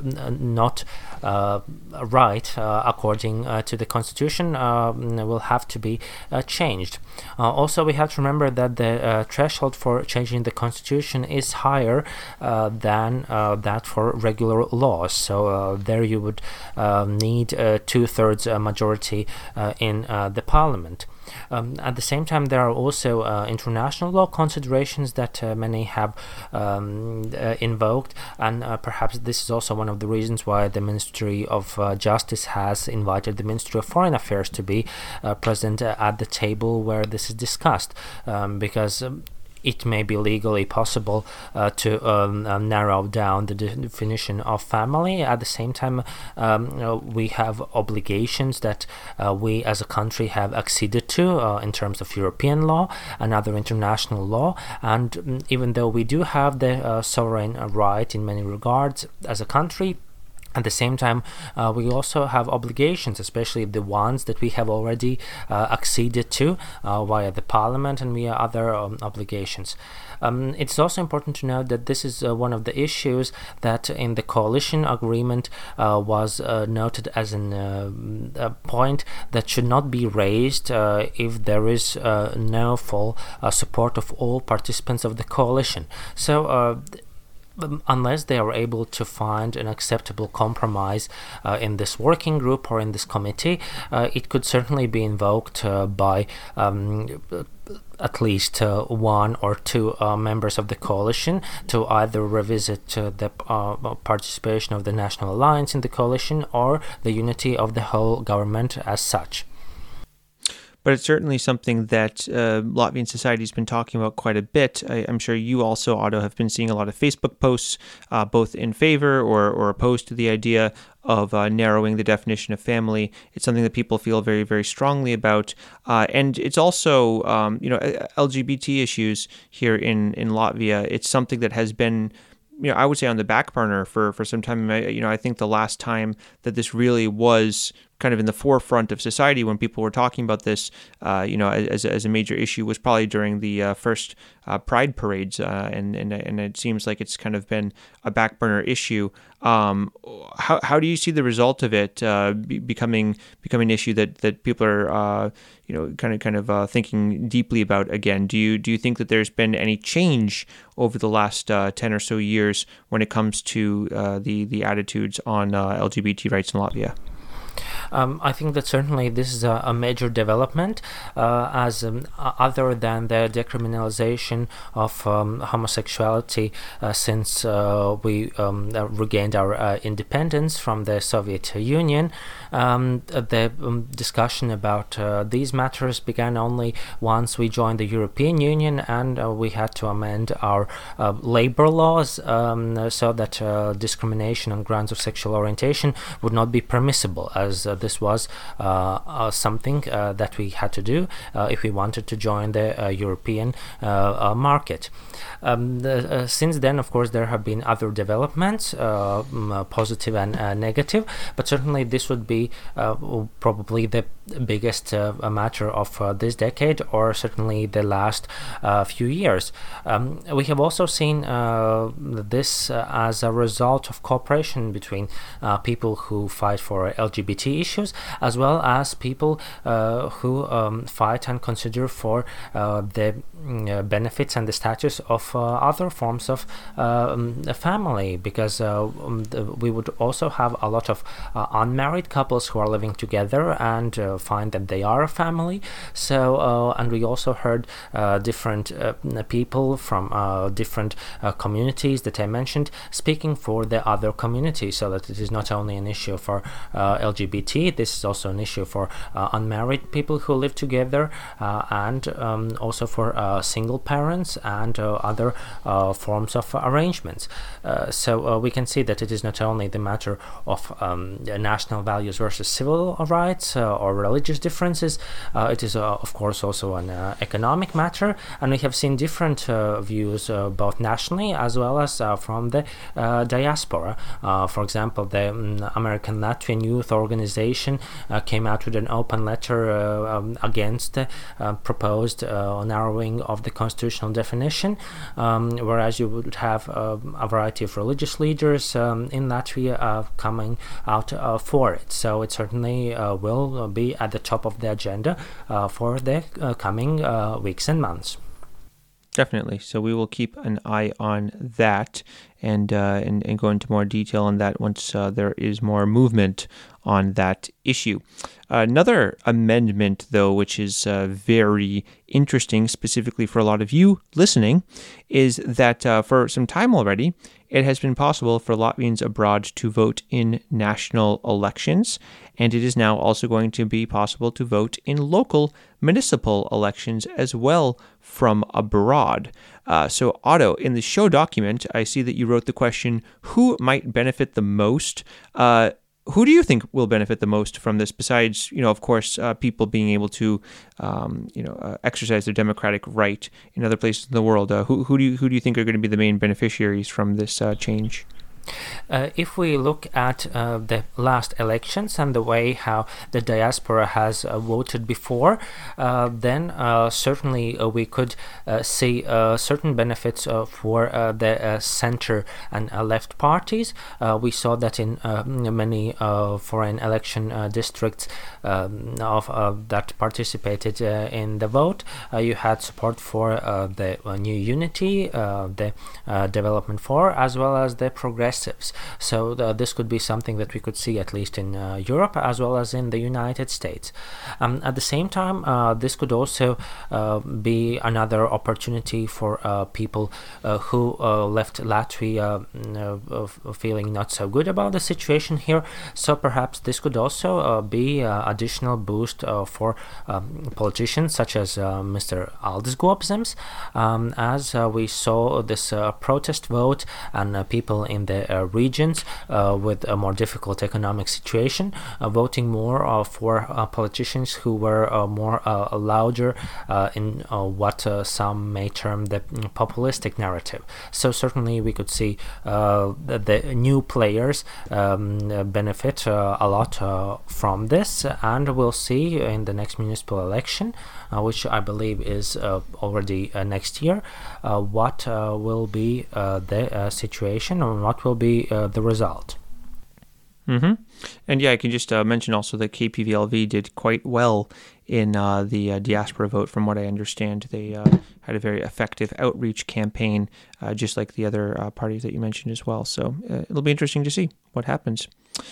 Speaker 2: not uh, right uh, according uh, to the Constitution uh, will have to be uh, changed. Uh, also, we have to remember that the uh, threshold for changing the Constitution is higher uh, than uh, that for regular laws. So uh, there you would uh, need a two-thirds uh, majority uh, in uh, the parliament. Um, at the same time, there are also uh, international law considerations that uh, many have um, uh, invoked, and uh, perhaps this is also one of the reasons why the Ministry of uh, Justice has invited the Ministry of Foreign Affairs to be uh, present uh, at the table where this is discussed, um, because um, it may be legally possible uh, to um, uh, narrow down the definition of family. At the same time, um, you know, we have obligations that uh, we as a country have acceded to uh, in terms of European law and other international law. And um, even though we do have the uh, sovereign right in many regards as a country, at the same time, uh, we also have obligations, especially the ones that we have already uh, acceded to uh, via the parliament and via other um, obligations. Um, it's also important to note that this is uh, one of the issues that in the coalition agreement uh, was uh, noted as an, uh, a point that should not be raised uh, if there is uh, no full uh, support of all participants of the coalition. So uh, unless they are able to find an acceptable compromise uh, in this working group or in this committee, uh, it could certainly be invoked uh, by um, at least uh, one or two uh, members of the coalition to either revisit uh, the uh, participation of the National Alliance in the coalition or the unity of the whole government as such.
Speaker 1: But it's certainly something that uh, Latvian society has been talking about quite a bit. I, I'm sure you also, Otto, have been seeing a lot of Facebook posts, uh, both in favor or, or opposed to the idea of uh, narrowing the definition of family. It's something that people feel very, very strongly about. Uh, and it's also, um, you know, L G B T issues here in, in Latvia. It's something that has been, you know, I would say on the back burner for, for some time. I, you know, I think the last time that this really was kind of in the forefront of society when people were talking about this, uh, you know, as, as a major issue was probably during the uh, first uh, Pride parades, uh, and, and and it seems like it's kind of been a back burner issue. Um, how how do you see the result of it uh, be, becoming becoming an issue that that people are uh, you know kind of kind of uh, thinking deeply about again? Do you do you think that there's been any change over the last uh, ten or so years when it comes to uh, the the attitudes on uh, L G B T rights in Latvia?
Speaker 2: Um, I think that certainly this is a, a major development, uh, as um, other than the decriminalization of um, homosexuality uh, since uh, we um, regained our uh, independence from the Soviet Union. Um, the um, discussion about uh, these matters began only once we joined the European Union, and uh, we had to amend our uh, labor laws um, so that uh, discrimination on grounds of sexual orientation would not be permissible, as uh, this was uh, uh, something uh, that we had to do uh, if we wanted to join the uh, European uh, uh, market. Um, the, uh, since then, of course, there have been other developments, uh, positive and uh, negative, but certainly this would be uh, probably the biggest uh, matter of uh, this decade, or certainly the last uh, few years. Um, we have also seen uh, this uh, as a result of cooperation between uh, people who fight for L G B T issues, as well as people uh, who um, fight and consider for uh, the uh, benefits and the status of uh, other forms of um, family, because uh, um, the, we would also have a lot of uh, unmarried couples who are living together and uh, find that they are a family. So, uh, and we also heard uh, different uh, people from uh, different uh, communities that I mentioned speaking for the other community, so that it is not only an issue for uh, L G B T, this is also an issue for uh, unmarried people who live together, uh, and um, also for uh, single parents and uh, other uh, forms of arrangements. Uh, so uh, we can see that it is not only the matter of um, national values versus civil rights uh, or religious differences, uh, it is uh, of course also an uh, economic matter, and we have seen different uh, views uh, both nationally as well as uh, from the uh, diaspora. Uh, for example, the um, American Latvian Youth Organization uh, came out with an open letter uh, um, against the uh, proposed uh, narrowing of the constitutional definition, um, whereas you would have uh, a variety of religious leaders um, in Latvia uh, coming out uh, for it. So it certainly uh, will be at the top of the agenda uh, for the uh, coming uh, weeks and months.
Speaker 1: Definitely. So we will keep an eye on that and uh, and, and go into more detail on that once uh, there is more movement on that issue. Another amendment, though, which is uh, very interesting, specifically for a lot of you listening, is that uh, for some time already, it has been possible for Latvians abroad to vote in national elections, and it is now also going to be possible to vote in local municipal elections as well from abroad. Uh, so, Otto, in the show document, I see that you wrote the question, who might benefit the most? Uh, who do you think will benefit the most from this, besides, you know, of course, uh, people being able to, um, you know, uh, exercise their democratic right in other places in the world? Uh, who, who do you, who do you think are going to be the main beneficiaries from this uh, change?
Speaker 2: Uh, if we look at uh, the last elections and the way how the diaspora has uh, voted before, uh, then uh, certainly uh, we could uh, see uh, certain benefits uh, for uh, the uh, center and uh, left parties. Uh, we saw that in uh, many uh, foreign election uh, districts um, of uh, that participated uh, in the vote. Uh, you had support for uh, the uh, New Unity, uh, the uh, Development for, as well as the Progressives. So uh, this could be something that we could see at least in uh, Europe as well as in the United States. Um, at the same time, uh, this could also uh, be another opportunity for uh, people uh, who uh, left Latvia uh, feeling not so good about the situation here. So perhaps this could also uh, be uh, additional boost uh, for um, politicians such as uh, Mister Aldis Gobzems, um, as uh, we saw this uh, protest vote and uh, people in the the uh, regions uh, with a more difficult economic situation, uh, voting more uh, for uh, politicians who were uh, more uh, louder uh, in uh, what uh, some may term the populistic narrative. So certainly we could see uh, the, the new players um, benefit uh, a lot uh, from this, and we'll see in the next municipal election, uh, which I believe is uh, already uh, next year, uh, what uh, will be uh, the uh, situation and what will be uh, the result.
Speaker 1: Mm-hmm. And yeah, I can just uh, mention also that K P V L V did quite well in uh, the uh, diaspora vote. From what I understand, they uh, had a very effective outreach campaign, uh, just like the other uh, parties that you mentioned as well. So uh, it'll be interesting to see what happens.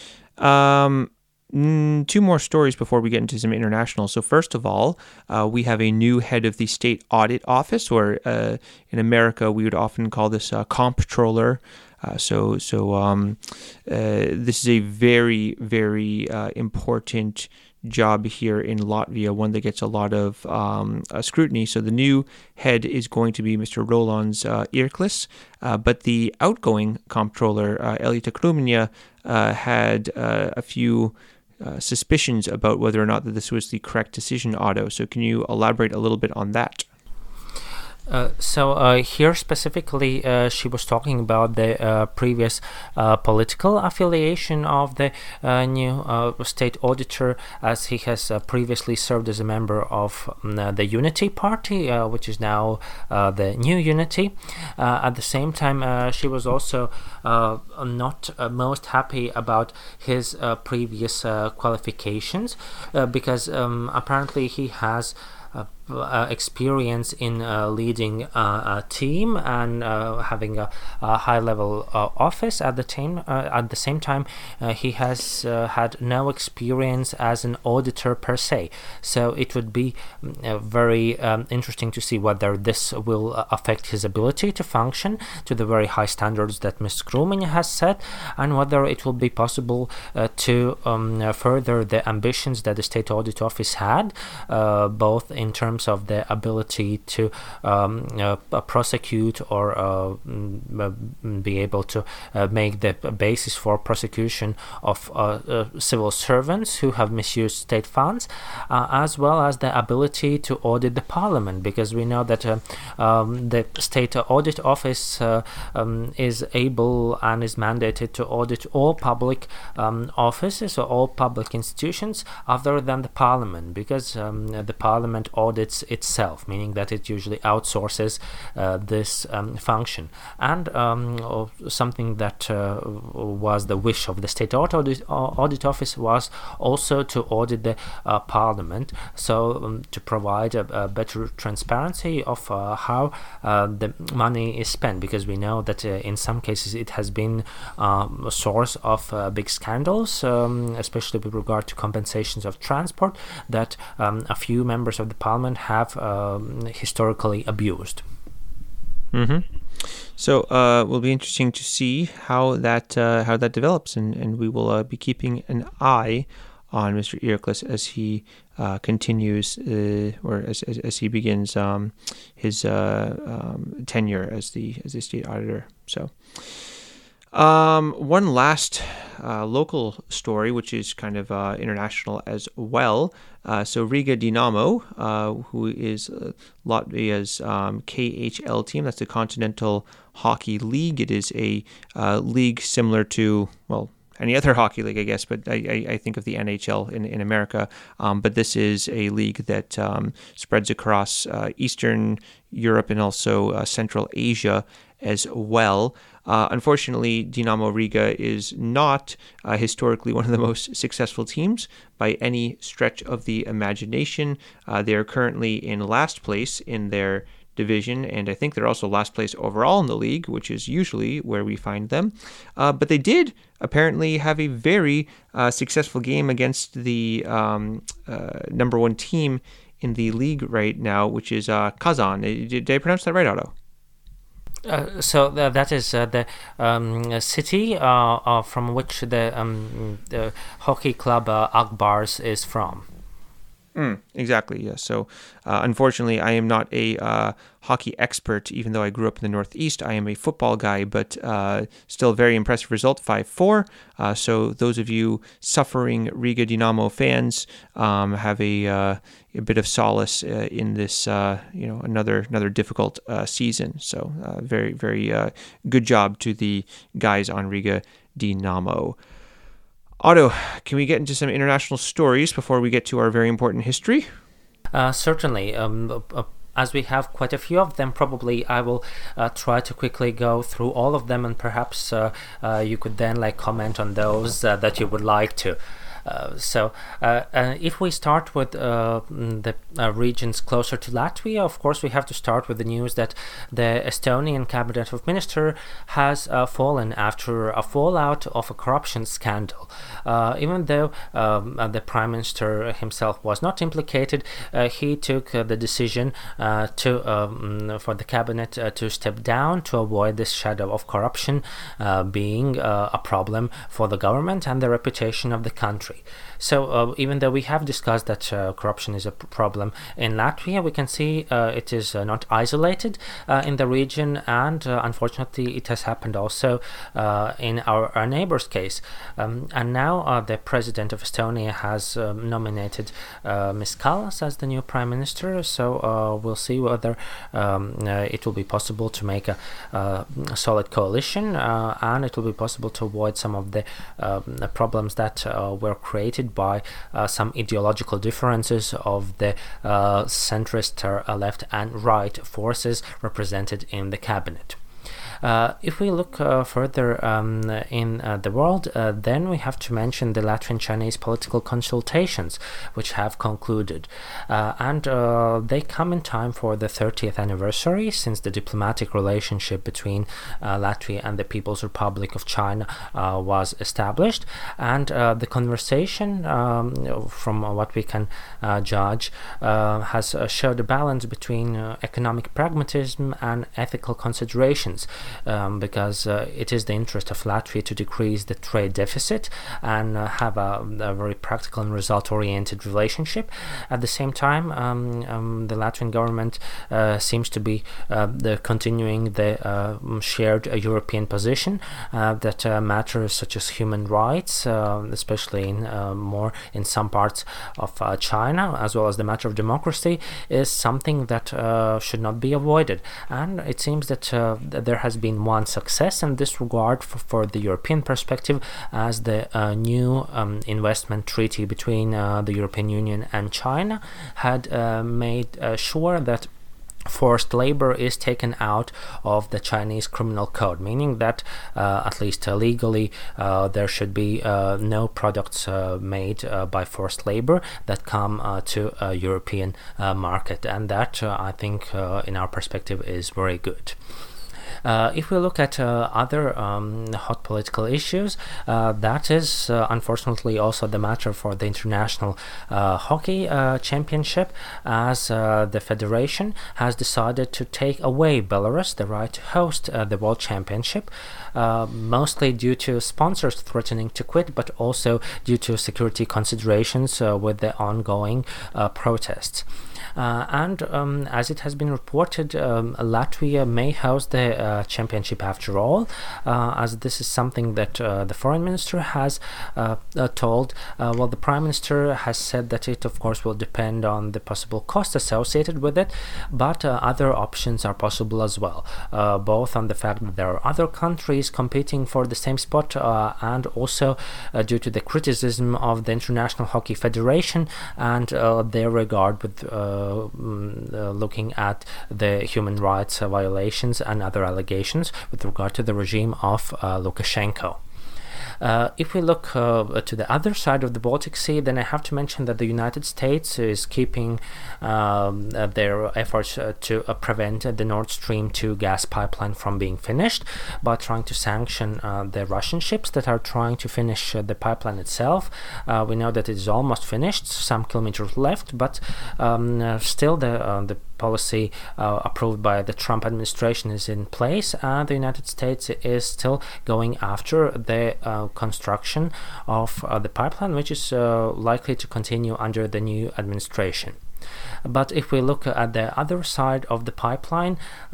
Speaker 1: Um, mm, two more stories before we get into some international. So first of all, uh, we have a new head of the State Audit Office, or uh, in America, we would often call this a comptroller. Uh, so, so um, uh, this is a very, very uh, important job here in Latvia, one that gets a lot of um, uh, scrutiny. So the new head is going to be Mister Rolands uh, Irklis, uh, but the outgoing comptroller, uh, Elita Krumina, uh, had uh, a few uh, suspicions about whether or not that this was the correct decision, Otto. So can you elaborate a little bit on that?
Speaker 2: Uh, so uh, here specifically, uh, she was talking about the uh, previous uh, political affiliation of the uh, new uh, state auditor, as he has uh, previously served as a member of um, the Unity Party, uh, which is now uh, the New Unity. Uh, at the same time, uh, she was also uh, not uh, most happy about his uh, previous uh, qualifications, uh, because um, apparently he has Uh, uh, experience in uh, leading uh, a team and uh, having a, a high-level uh, office. At the time, uh, at the same time, uh, he has uh, had no experience as an auditor per se. So it would be uh, very um, interesting to see whether this will uh, affect his ability to function to the very high standards that Miz Krumina has set, and whether it will be possible uh, to um, uh, further the ambitions that the State Audit Office had, uh, both in terms of the ability to um, uh, prosecute or uh, be able to uh, make the basis for prosecution of uh, uh, civil servants who have misused state funds, uh, as well as the ability to audit the parliament, because we know that uh, um, the State Audit Office uh, um, is able and is mandated to audit all public um, offices or all public institutions other than the parliament, because um, the parliament audits itself, meaning that it usually outsources uh, this um, function. And um, something that uh, was the wish of the State Audit, Audit Office was also to audit the uh, Parliament, so um, to provide a, a better transparency of uh, how uh, the money is spent, because we know that uh, in some cases it has been um, a source of uh, big scandals, um, especially with regard to compensations of transport, that um, a few members of the Parliament have um, historically abused.
Speaker 1: Mm-hmm. So uh, it will be interesting to see how that uh, how that develops, and, and we will uh, be keeping an eye on Mister Irklis as he uh, continues uh, or as, as as he begins um, his uh, um, tenure as the as the state auditor. So. Um, one last uh, local story, which is kind of uh, international as well. Uh, so Riga Dinamo, uh, who is uh, Latvia's um, K H L team, that's the Continental Hockey League. It is a uh, league similar to, well, any other hockey league, I guess, but I, I, I think of the N H L in, in America. Um, but this is a league that um, spreads across uh, Eastern Europe and also uh, Central Asia as well. Uh, unfortunately, Dinamo Riga is not uh, historically one of the most successful teams by any stretch of the imagination. Uh, they are currently in last place in their division, and I think they're also last place overall in the league, which is usually where we find them. Uh, but they did apparently have a very uh, successful game against the um, uh, number one team in the league right now, which is uh, Kazan. Did, did I pronounce that right, Otto?
Speaker 2: Uh, so th- that is uh, the um, city uh, uh, from which the, um, the hockey club uh, Akbars is from.
Speaker 1: Mm, exactly, yes. So, uh, unfortunately, I am not a uh, hockey expert, even though I grew up in the Northeast. I am a football guy, but uh, still a very impressive result, five four. Uh, so those of you suffering Riga Dynamo fans um, have a, uh, a bit of solace uh, in this, uh, you know, another another difficult uh, season. So uh, very, very uh, good job to the guys on Riga Dynamo. Otto, can we get into some international stories before we get to our very important history?
Speaker 2: Uh, certainly. Um, uh, as we have quite a few of them, probably I will uh, try to quickly go through all of them, and perhaps uh, uh, you could then like comment on those uh, that you would like to. Uh, so uh, uh, if we start with uh, the uh, regions closer to Latvia, of course we have to start with the news that the Estonian cabinet of ministers has uh, fallen after a fallout of a corruption scandal. Uh, even though um, uh, the prime minister himself was not implicated, uh, he took uh, the decision uh, to um, for the cabinet uh, to step down to avoid this shadow of corruption uh, being uh, a problem for the government and the reputation of the country. So uh, even though we have discussed that uh, corruption is a p- problem in Latvia, we can see uh, it is uh, not isolated uh, in the region, and uh, unfortunately it has happened also uh, in our, our neighbor's case. Um, and now uh, the president of Estonia has um, nominated uh, Miz Kallas as the new prime minister, so uh, we'll see whether um, uh, it will be possible to make a, uh, a solid coalition, uh, and it will be possible to avoid some of the, uh, the problems that uh, were created by uh, some ideological differences of the uh, centrist uh, left and right forces represented in the cabinet. Uh, if we look uh, further um, in uh, the world, uh, then we have to mention the Latvian-Chinese political consultations, which have concluded. Uh, and uh, they come in time for the thirtieth anniversary since the diplomatic relationship between uh, Latvia and the People's Republic of China uh, was established. And uh, the conversation, um, from what we can uh, judge, uh, has uh, showed a balance between uh, economic pragmatism and ethical considerations. Um, because uh, it is the interest of Latvia to decrease the trade deficit and uh, have a, a very practical and result-oriented relationship. At the same time, um, um, the Latvian government uh, seems to be uh, the continuing the uh, shared uh, European position uh, that uh, matters such as human rights, uh, especially in uh, more in some parts of uh, China, as well as the matter of democracy, is something that uh, should not be avoided. And it seems that uh, there has been one success in this regard for, for the European perspective, as the uh, new um, investment treaty between uh, the European Union and China had uh, made uh, sure that forced labor is taken out of the Chinese criminal code, meaning that uh, at least uh, legally uh, there should be uh, no products uh, made uh, by forced labor that come uh, to a European uh, market, and that uh, I think uh, in our perspective is very good. Uh, if we look at uh, other um, hot political issues, uh, that is uh, unfortunately also the matter for the International uh, Hockey uh, Championship, as uh, the federation has decided to take away Belarus the right to host uh, the World Championship, uh, mostly due to sponsors threatening to quit, but also due to security considerations uh, with the ongoing uh, protests. Uh, and um, as it has been reported, um, Latvia may host the uh, championship after all, uh, as this is something that uh, the foreign minister has uh, uh, told. Uh, well, the prime minister has said that it, of course, will depend on the possible cost associated with it, but uh, other options are possible as well, uh, both on the fact that there are other countries competing for the same spot, uh, and also uh, due to the criticism of the International Hockey Federation and uh, their regard with uh, Uh, looking at the human rights uh, violations and other allegations with regard to the regime of uh, Lukashenko. Uh, if we look uh, to the other side of the Baltic Sea, then I have to mention that the United States is keeping um, uh, their efforts uh, to uh, prevent uh, the Nord Stream two gas pipeline from being finished by trying to sanction uh, the Russian ships that are trying to finish uh, the pipeline itself. Uh, we know that it is almost finished, some kilometers left, but um, uh, still the uh, the policy uh, approved by the Trump administration is in place, and the United States is still going after the uh, construction of uh, the pipeline, which is uh, likely to continue under the new administration. But if we look at the other side of the pipeline,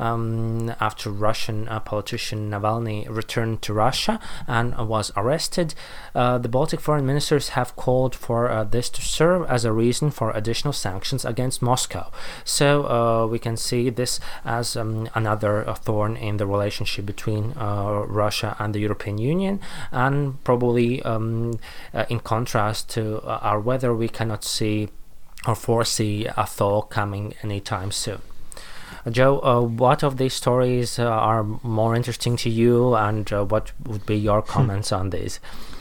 Speaker 2: um, after Russian uh, politician Navalny returned to Russia and was arrested, uh, the Baltic foreign ministers have called for uh, this to serve as a reason for additional sanctions against Moscow. So uh, we can see this as um, another uh, thorn in the relationship between uh, Russia and the European Union, and probably um, uh, in contrast to uh, our weather, we cannot see or foresee a thaw coming anytime soon. Uh, Joe, uh, what of these stories uh, are more interesting to you, and uh, what would be your comments on these?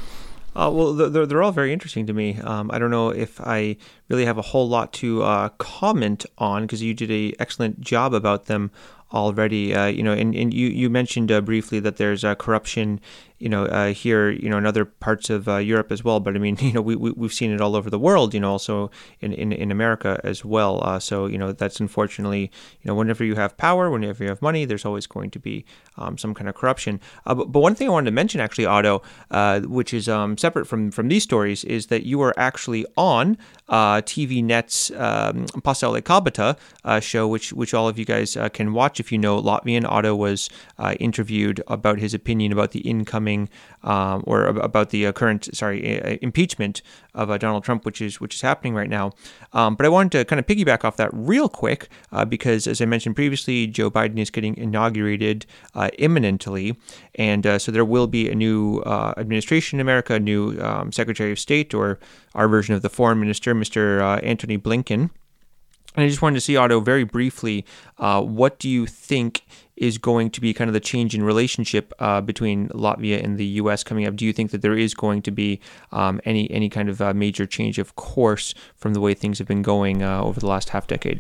Speaker 1: Uh, well, they're, they're all very interesting to me. Um, I don't know if I really have a whole lot to uh, comment on, because you did an excellent job about them already. Uh, you know, and, and you, you mentioned uh, briefly that there's uh, corruption, you know, uh, here, you know, in other parts of uh, Europe as well. But I mean, you know, we, we, we've seen it all over the world, you know, also in, in, in America as well. Uh, so, you know, that's unfortunately, you know, whenever you have power, whenever you have money, there's always going to be um, some kind of corruption. Uh, but, but one thing I wanted to mention actually, Otto, uh, which is um, separate from, from these stories, is that you were actually on uh, T V Net's um, Pasaules Kalbata uh, show, which, which all of you guys uh, can watch if you know Latvian. Otto was uh, interviewed about his opinion about the incoming Um, or about the uh, current, sorry, uh, impeachment of uh, Donald Trump, which is which is happening right now. Um, but I wanted to kind of piggyback off that real quick uh, because, as I mentioned previously, Joe Biden is getting inaugurated uh, imminently, and uh, so there will be a new uh, administration in America, a new um, Secretary of State, or our version of the Foreign Minister, Mister Uh, Antony Blinken. And I just wanted to see, Otto, very briefly, uh, what do you think is going to be kind of the change in relationship uh, between Latvia and the U S coming up? Do you think that there is going to be um, any any kind of uh, major change of course from the way things have been going uh, over the last half decade?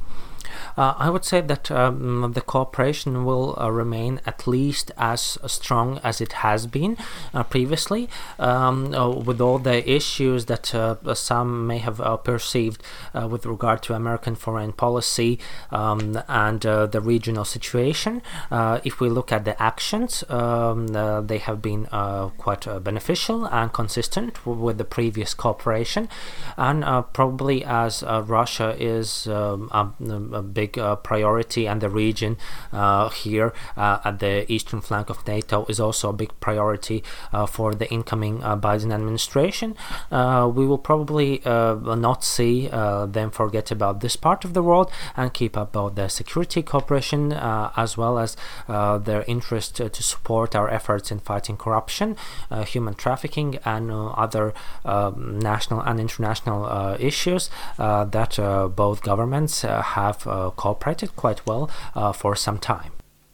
Speaker 2: Uh, I would say that um, the cooperation will uh, remain at least as strong as it has been uh, previously, um, uh, with all the issues that uh, some may have uh, perceived uh, with regard to American foreign policy um, and uh, the regional situation. Uh, if we look at the actions, um, uh, they have been uh, quite uh, beneficial and consistent w- with the previous cooperation, and uh, probably as uh, Russia is um, a, a big uh, priority, and the region uh, here uh, at the eastern flank of NATO is also a big priority uh, for the incoming uh, Biden administration. Uh, we will probably uh, not see uh, them forget about this part of the world and keep up both the security cooperation uh, as well as uh, their interest uh, to support our efforts in fighting corruption, uh, human trafficking, and uh, other uh, national and international uh, issues uh, that uh, both governments uh, have uh, cooperated quite well uh, for some time.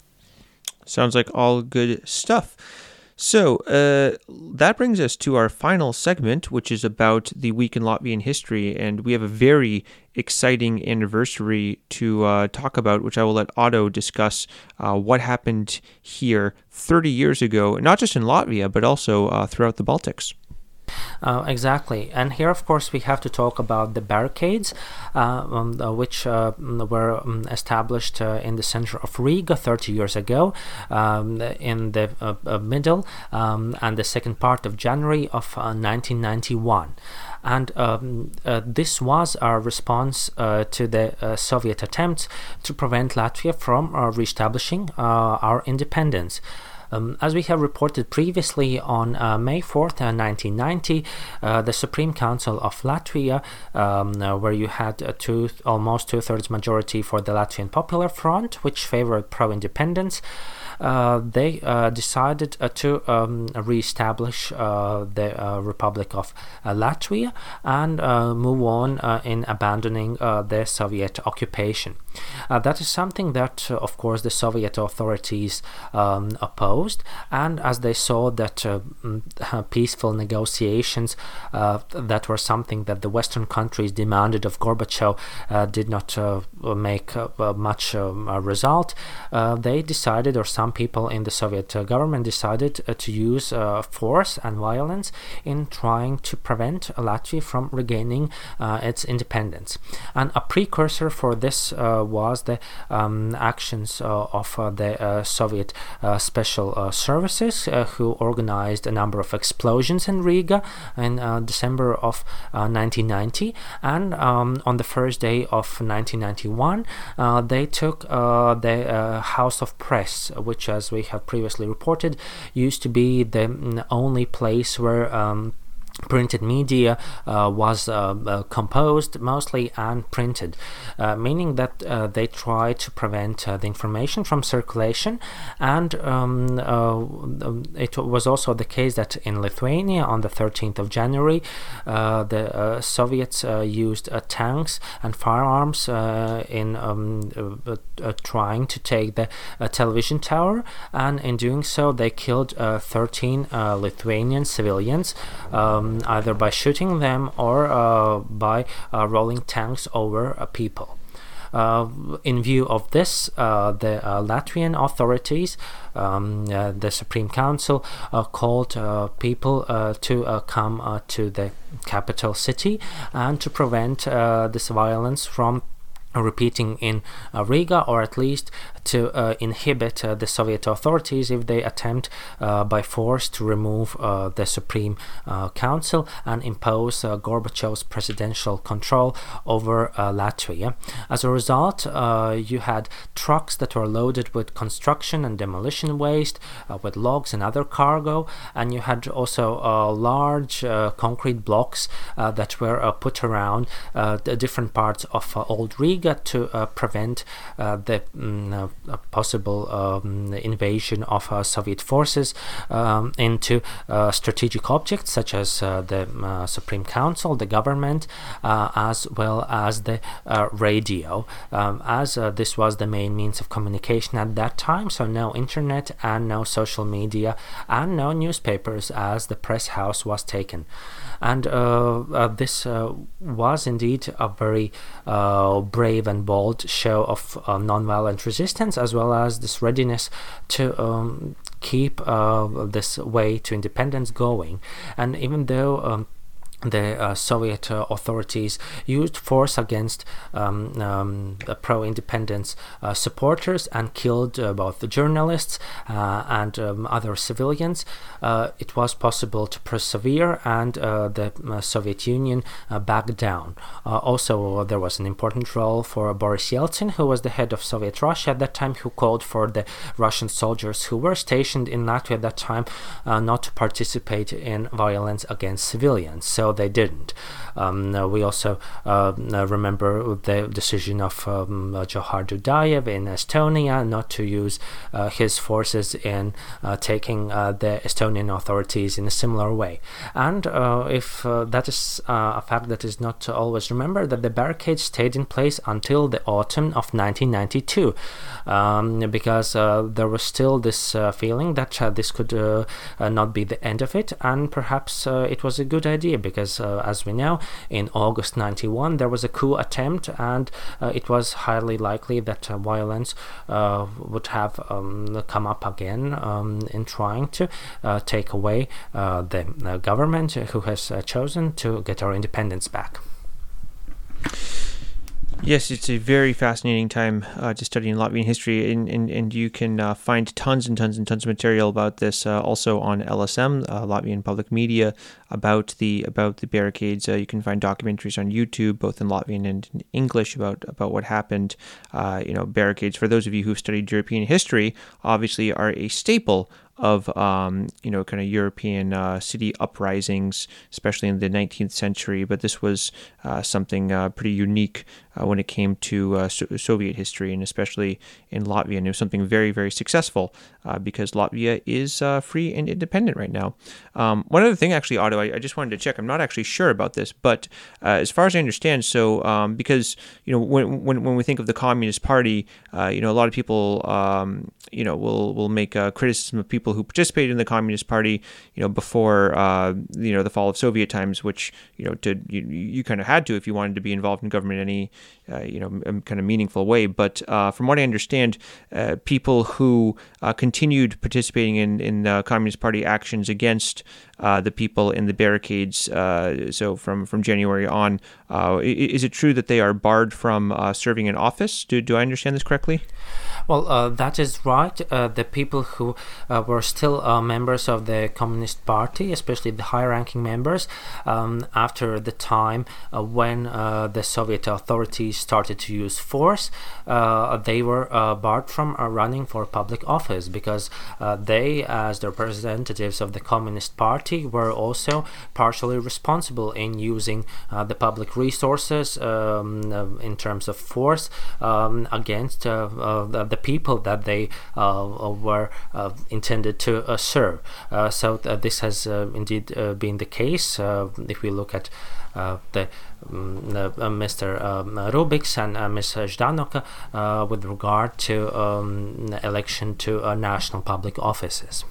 Speaker 1: Sounds like all good stuff. So uh, that brings us to our final segment, which is about the week in Latvian history, and we have a very exciting anniversary to uh, talk about, which I will let Otto discuss uh, what happened here thirty years ago, not just in Latvia, but also uh, throughout the Baltics.
Speaker 2: Uh, exactly. And here, of course, we have to talk about the barricades, uh, um, uh, which uh, were um, established uh, in the center of Riga thirty years ago, um, in the uh, uh, middle um, and the second part of January of uh, nineteen ninety-one. And um, uh, this was our response uh, to the uh, Soviet attempts to prevent Latvia from uh, reestablishing uh, our independence. Um, as we have reported previously, on uh, May fourth, uh, nineteen ninety, uh, the Supreme Council of Latvia, um, uh, where you had a two, almost two-thirds majority for the Latvian Popular Front, which favored pro-independence, uh, they uh, decided uh, to um, re-establish uh, the uh, Republic of uh, Latvia and uh, move on uh, in abandoning uh, the Soviet occupation. Uh, that is something that, uh, of course, the Soviet authorities um, opposed. opposed, and as they saw that uh, peaceful negotiations uh, that were something that the Western countries demanded of Gorbachev uh, did not uh, make uh, much um, a result, uh, they decided, or some people in the Soviet uh, government decided uh, to use uh, force and violence in trying to prevent Latvia from regaining uh, its independence. And a precursor for this uh, was the um, actions uh, of uh, the uh, Soviet uh, special uh, services uh, who organized a number of explosions in Riga in uh, December of uh, nineteen ninety, and um, on the first day of nineteen ninety-one uh, they took uh, the uh, House of Press, which, as we have previously reported, used to be the only place where um, printed media uh, was uh, uh, composed mostly and printed, uh, meaning that uh, they tried to prevent uh, the information from circulation. And um, uh, it was also the case that in Lithuania on the thirteenth of January uh, the uh, Soviets uh, used uh, tanks and firearms uh, in um, uh, uh, trying to take the uh, television tower, and in doing so they killed uh, thirteen uh, Lithuanian civilians, um, either by shooting them or uh, by uh, rolling tanks over uh, people. Uh, in view of this, uh, the uh, Latvian authorities, um, uh, the Supreme Council, uh, called uh, people uh, to uh, come uh, to the capital city and to prevent uh, this violence from repeating in uh, Riga, or at least to uh, inhibit uh, the Soviet authorities if they attempt uh, by force to remove uh, the Supreme uh, Council and impose uh, Gorbachev's presidential control over uh, Latvia. As a result, uh, you had trucks that were loaded with construction and demolition waste, uh, with logs and other cargo, and you had also uh, large uh, concrete blocks uh, that were uh, put around uh, the different parts of uh, Old Riga to uh, prevent uh, the um, uh, possible um, invasion of uh, Soviet forces um, into uh, strategic objects such as uh, the uh, Supreme Council, the government, uh, as well as the uh, radio, um, as uh, this was the main means of communication at that time. So no internet and no social media and no newspapers, as the press house was taken. And uh, uh, this uh, was indeed a very uh, brave and bold show of uh, nonviolent resistance, as well as this readiness to um, keep uh, this way to independence going. And even though um, the uh, Soviet uh, authorities used force against um, um, pro-independence uh, supporters and killed uh, both the journalists uh, and um, other civilians, uh, it was possible to persevere, and uh, the uh, Soviet Union uh, backed down. Uh, also, uh, there was an important role for Boris Yeltsin, who was the head of Soviet Russia at that time, who called for the Russian soldiers who were stationed in Latvia at that time uh, not to participate in violence against civilians. So they didn't. Um, uh, we also uh, remember the decision of um, uh, Johar Dudayev in Estonia not to use uh, his forces in uh, taking uh, the Estonian authorities in a similar way. And uh, if uh, that is uh, a fact that is not always remembered, that the barricades stayed in place until the autumn of nineteen ninety-two, um, because uh, there was still this uh, feeling that uh, this could uh, uh, not be the end of it, and perhaps uh, it was a good idea, because uh, as we know, in August ninety-one there was a coup attempt, and uh, it was highly likely that uh, violence uh, would have um, come up again um, in trying to uh, take away uh, the uh, government who has uh, chosen to get our independence back.
Speaker 1: Yes, it's a very fascinating time uh, to studying Latvian history, and, and, and you can uh, find tons and tons and tons of material about this uh, also on L S M, uh, Latvian Public Media, about the about the barricades. Uh, you can find documentaries on YouTube, both in Latvian and in English, about about what happened. Uh, you know, barricades, for those of you who've studied European history, obviously are a staple of um, you know, kind of European uh, city uprisings, especially in the nineteenth century. But this was uh, something uh, pretty unique uh, when it came to uh, so- Soviet history, and especially in Latvia. And it was something very, very successful uh, because Latvia is uh, free and independent right now. Um, one other thing, actually, Otto, I, I just wanted to check. I'm not actually sure about this, but uh, as far as I understand, so um, because you know, when when when we think of the Communist Party, uh, you know, a lot of people um, you know will will make uh, criticism of people people who participated in the Communist Party, you know, before uh, you know the fall of Soviet times, which you know to you, you kind of had to if you wanted to be involved in government in any uh, you know kind of meaningful way. But uh, from what I understand, uh, people who uh, continued participating in in uh, Communist Party actions against uh, the people in the barricades, uh, so from from January on, uh, is it true that they are barred from uh, serving in office? Do do I understand this correctly?
Speaker 2: Well, uh, that is right. Uh, the people who uh, were still uh, members of the Communist Party, especially the high-ranking members, um, after the time uh, when uh, the Soviet authorities started to use force, uh, they were uh, barred from uh, running for public office because uh, they, as the representatives of the Communist Party, were also partially responsible in using uh, the public resources um, uh, in terms of force um, against uh, uh, the the people that they uh, were uh, intended to uh, serve. Uh, so th- this has uh, indeed uh, been the case. Uh, if we look at uh, the um, uh, Mister Um, Rubiks and uh, Miz Ždanoka uh, with regard to um, election to uh, national public offices.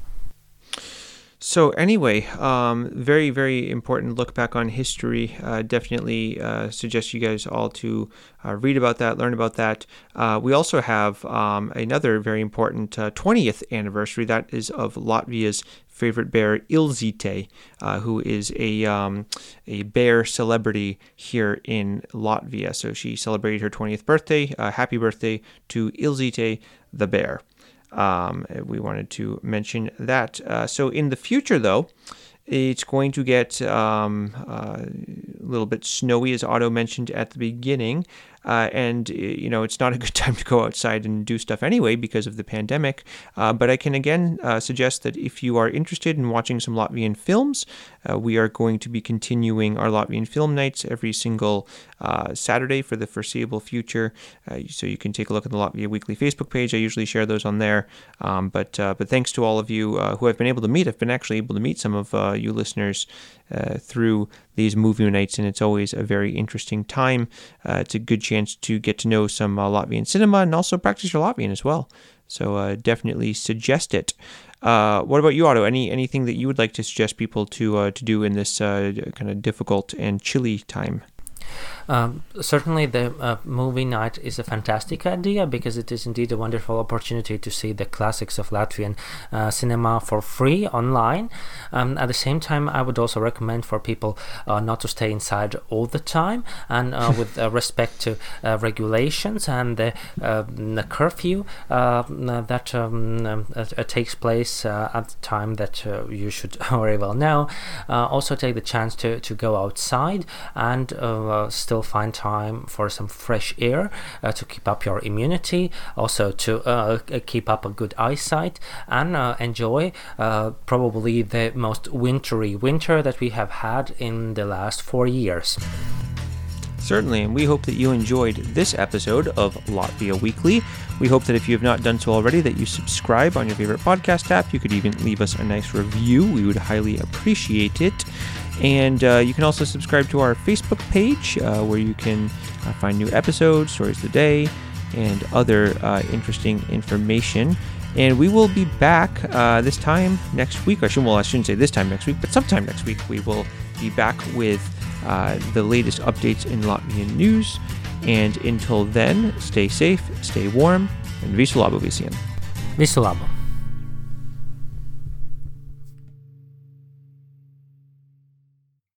Speaker 1: So anyway, um, very, very important look back on history. Uh, definitely uh, suggest you guys all to uh, read about that, learn about that. Uh, we also have um, another very important uh, twentieth anniversary. That is of Latvia's favorite bear, Ilzīte, uh, who is a um, a bear celebrity here in Latvia. So she celebrated her twentieth birthday. Uh, happy birthday to Ilzīte the bear. Um, we wanted to mention that. Uh, so in the future, though, it's going to get um, uh, a little bit snowy, as Otto mentioned at the beginning. Uh, and, you know, it's not a good time to go outside and do stuff anyway because of the pandemic. Uh, but I can, again, uh, suggest that if you are interested in watching some Latvian films, uh, we are going to be continuing our Latvian film nights every single uh, Saturday for the foreseeable future. Uh, so you can take a look at the Latvia Weekly Facebook page. I usually share those on there. Um, but uh, but thanks to all of you uh, who I've been able to meet. I've been actually able to meet some of uh, you listeners uh, through these movie nights, and it's always a very interesting time. Uh, it's a good chance to get to know some uh, Latvian cinema and also practice your Latvian as well. So uh, definitely suggest it. Uh, what about you, Otto? Any anything that you would like to suggest people to uh, to do in this uh, kind of difficult and chilly time?
Speaker 2: Um, certainly the uh, movie night is a fantastic idea because it is indeed a wonderful opportunity to see the classics of Latvian uh, cinema for free online. Um, at the same time, I would also recommend for people uh, not to stay inside all the time and uh, with uh, respect to uh, regulations and the, uh, the curfew uh, that um, uh, uh, takes place uh, at the time that uh, you should very well know. Uh, also take the chance to, to go outside and uh, still find time for some fresh air uh, to keep up your immunity, also to uh, keep up a good eyesight and uh, enjoy uh, probably the most wintry winter that we have had in the last four years.
Speaker 1: Certainly, and we hope that you enjoyed this episode of Latvia Weekly. We hope that if you have not done so already, that you subscribe on your favorite podcast app. You could even leave us a nice review. We would highly appreciate it. And uh, you can also subscribe to our Facebook page uh, where you can uh, find new episodes, stories of the day, and other uh, interesting information. And we will be back uh, this time next week. I shouldn't, well, I shouldn't say this time next week, but sometime next week we will be back with uh, the latest updates in Latvian news. And until then, stay safe, stay warm, and visu labu visiem.
Speaker 2: Visu labu.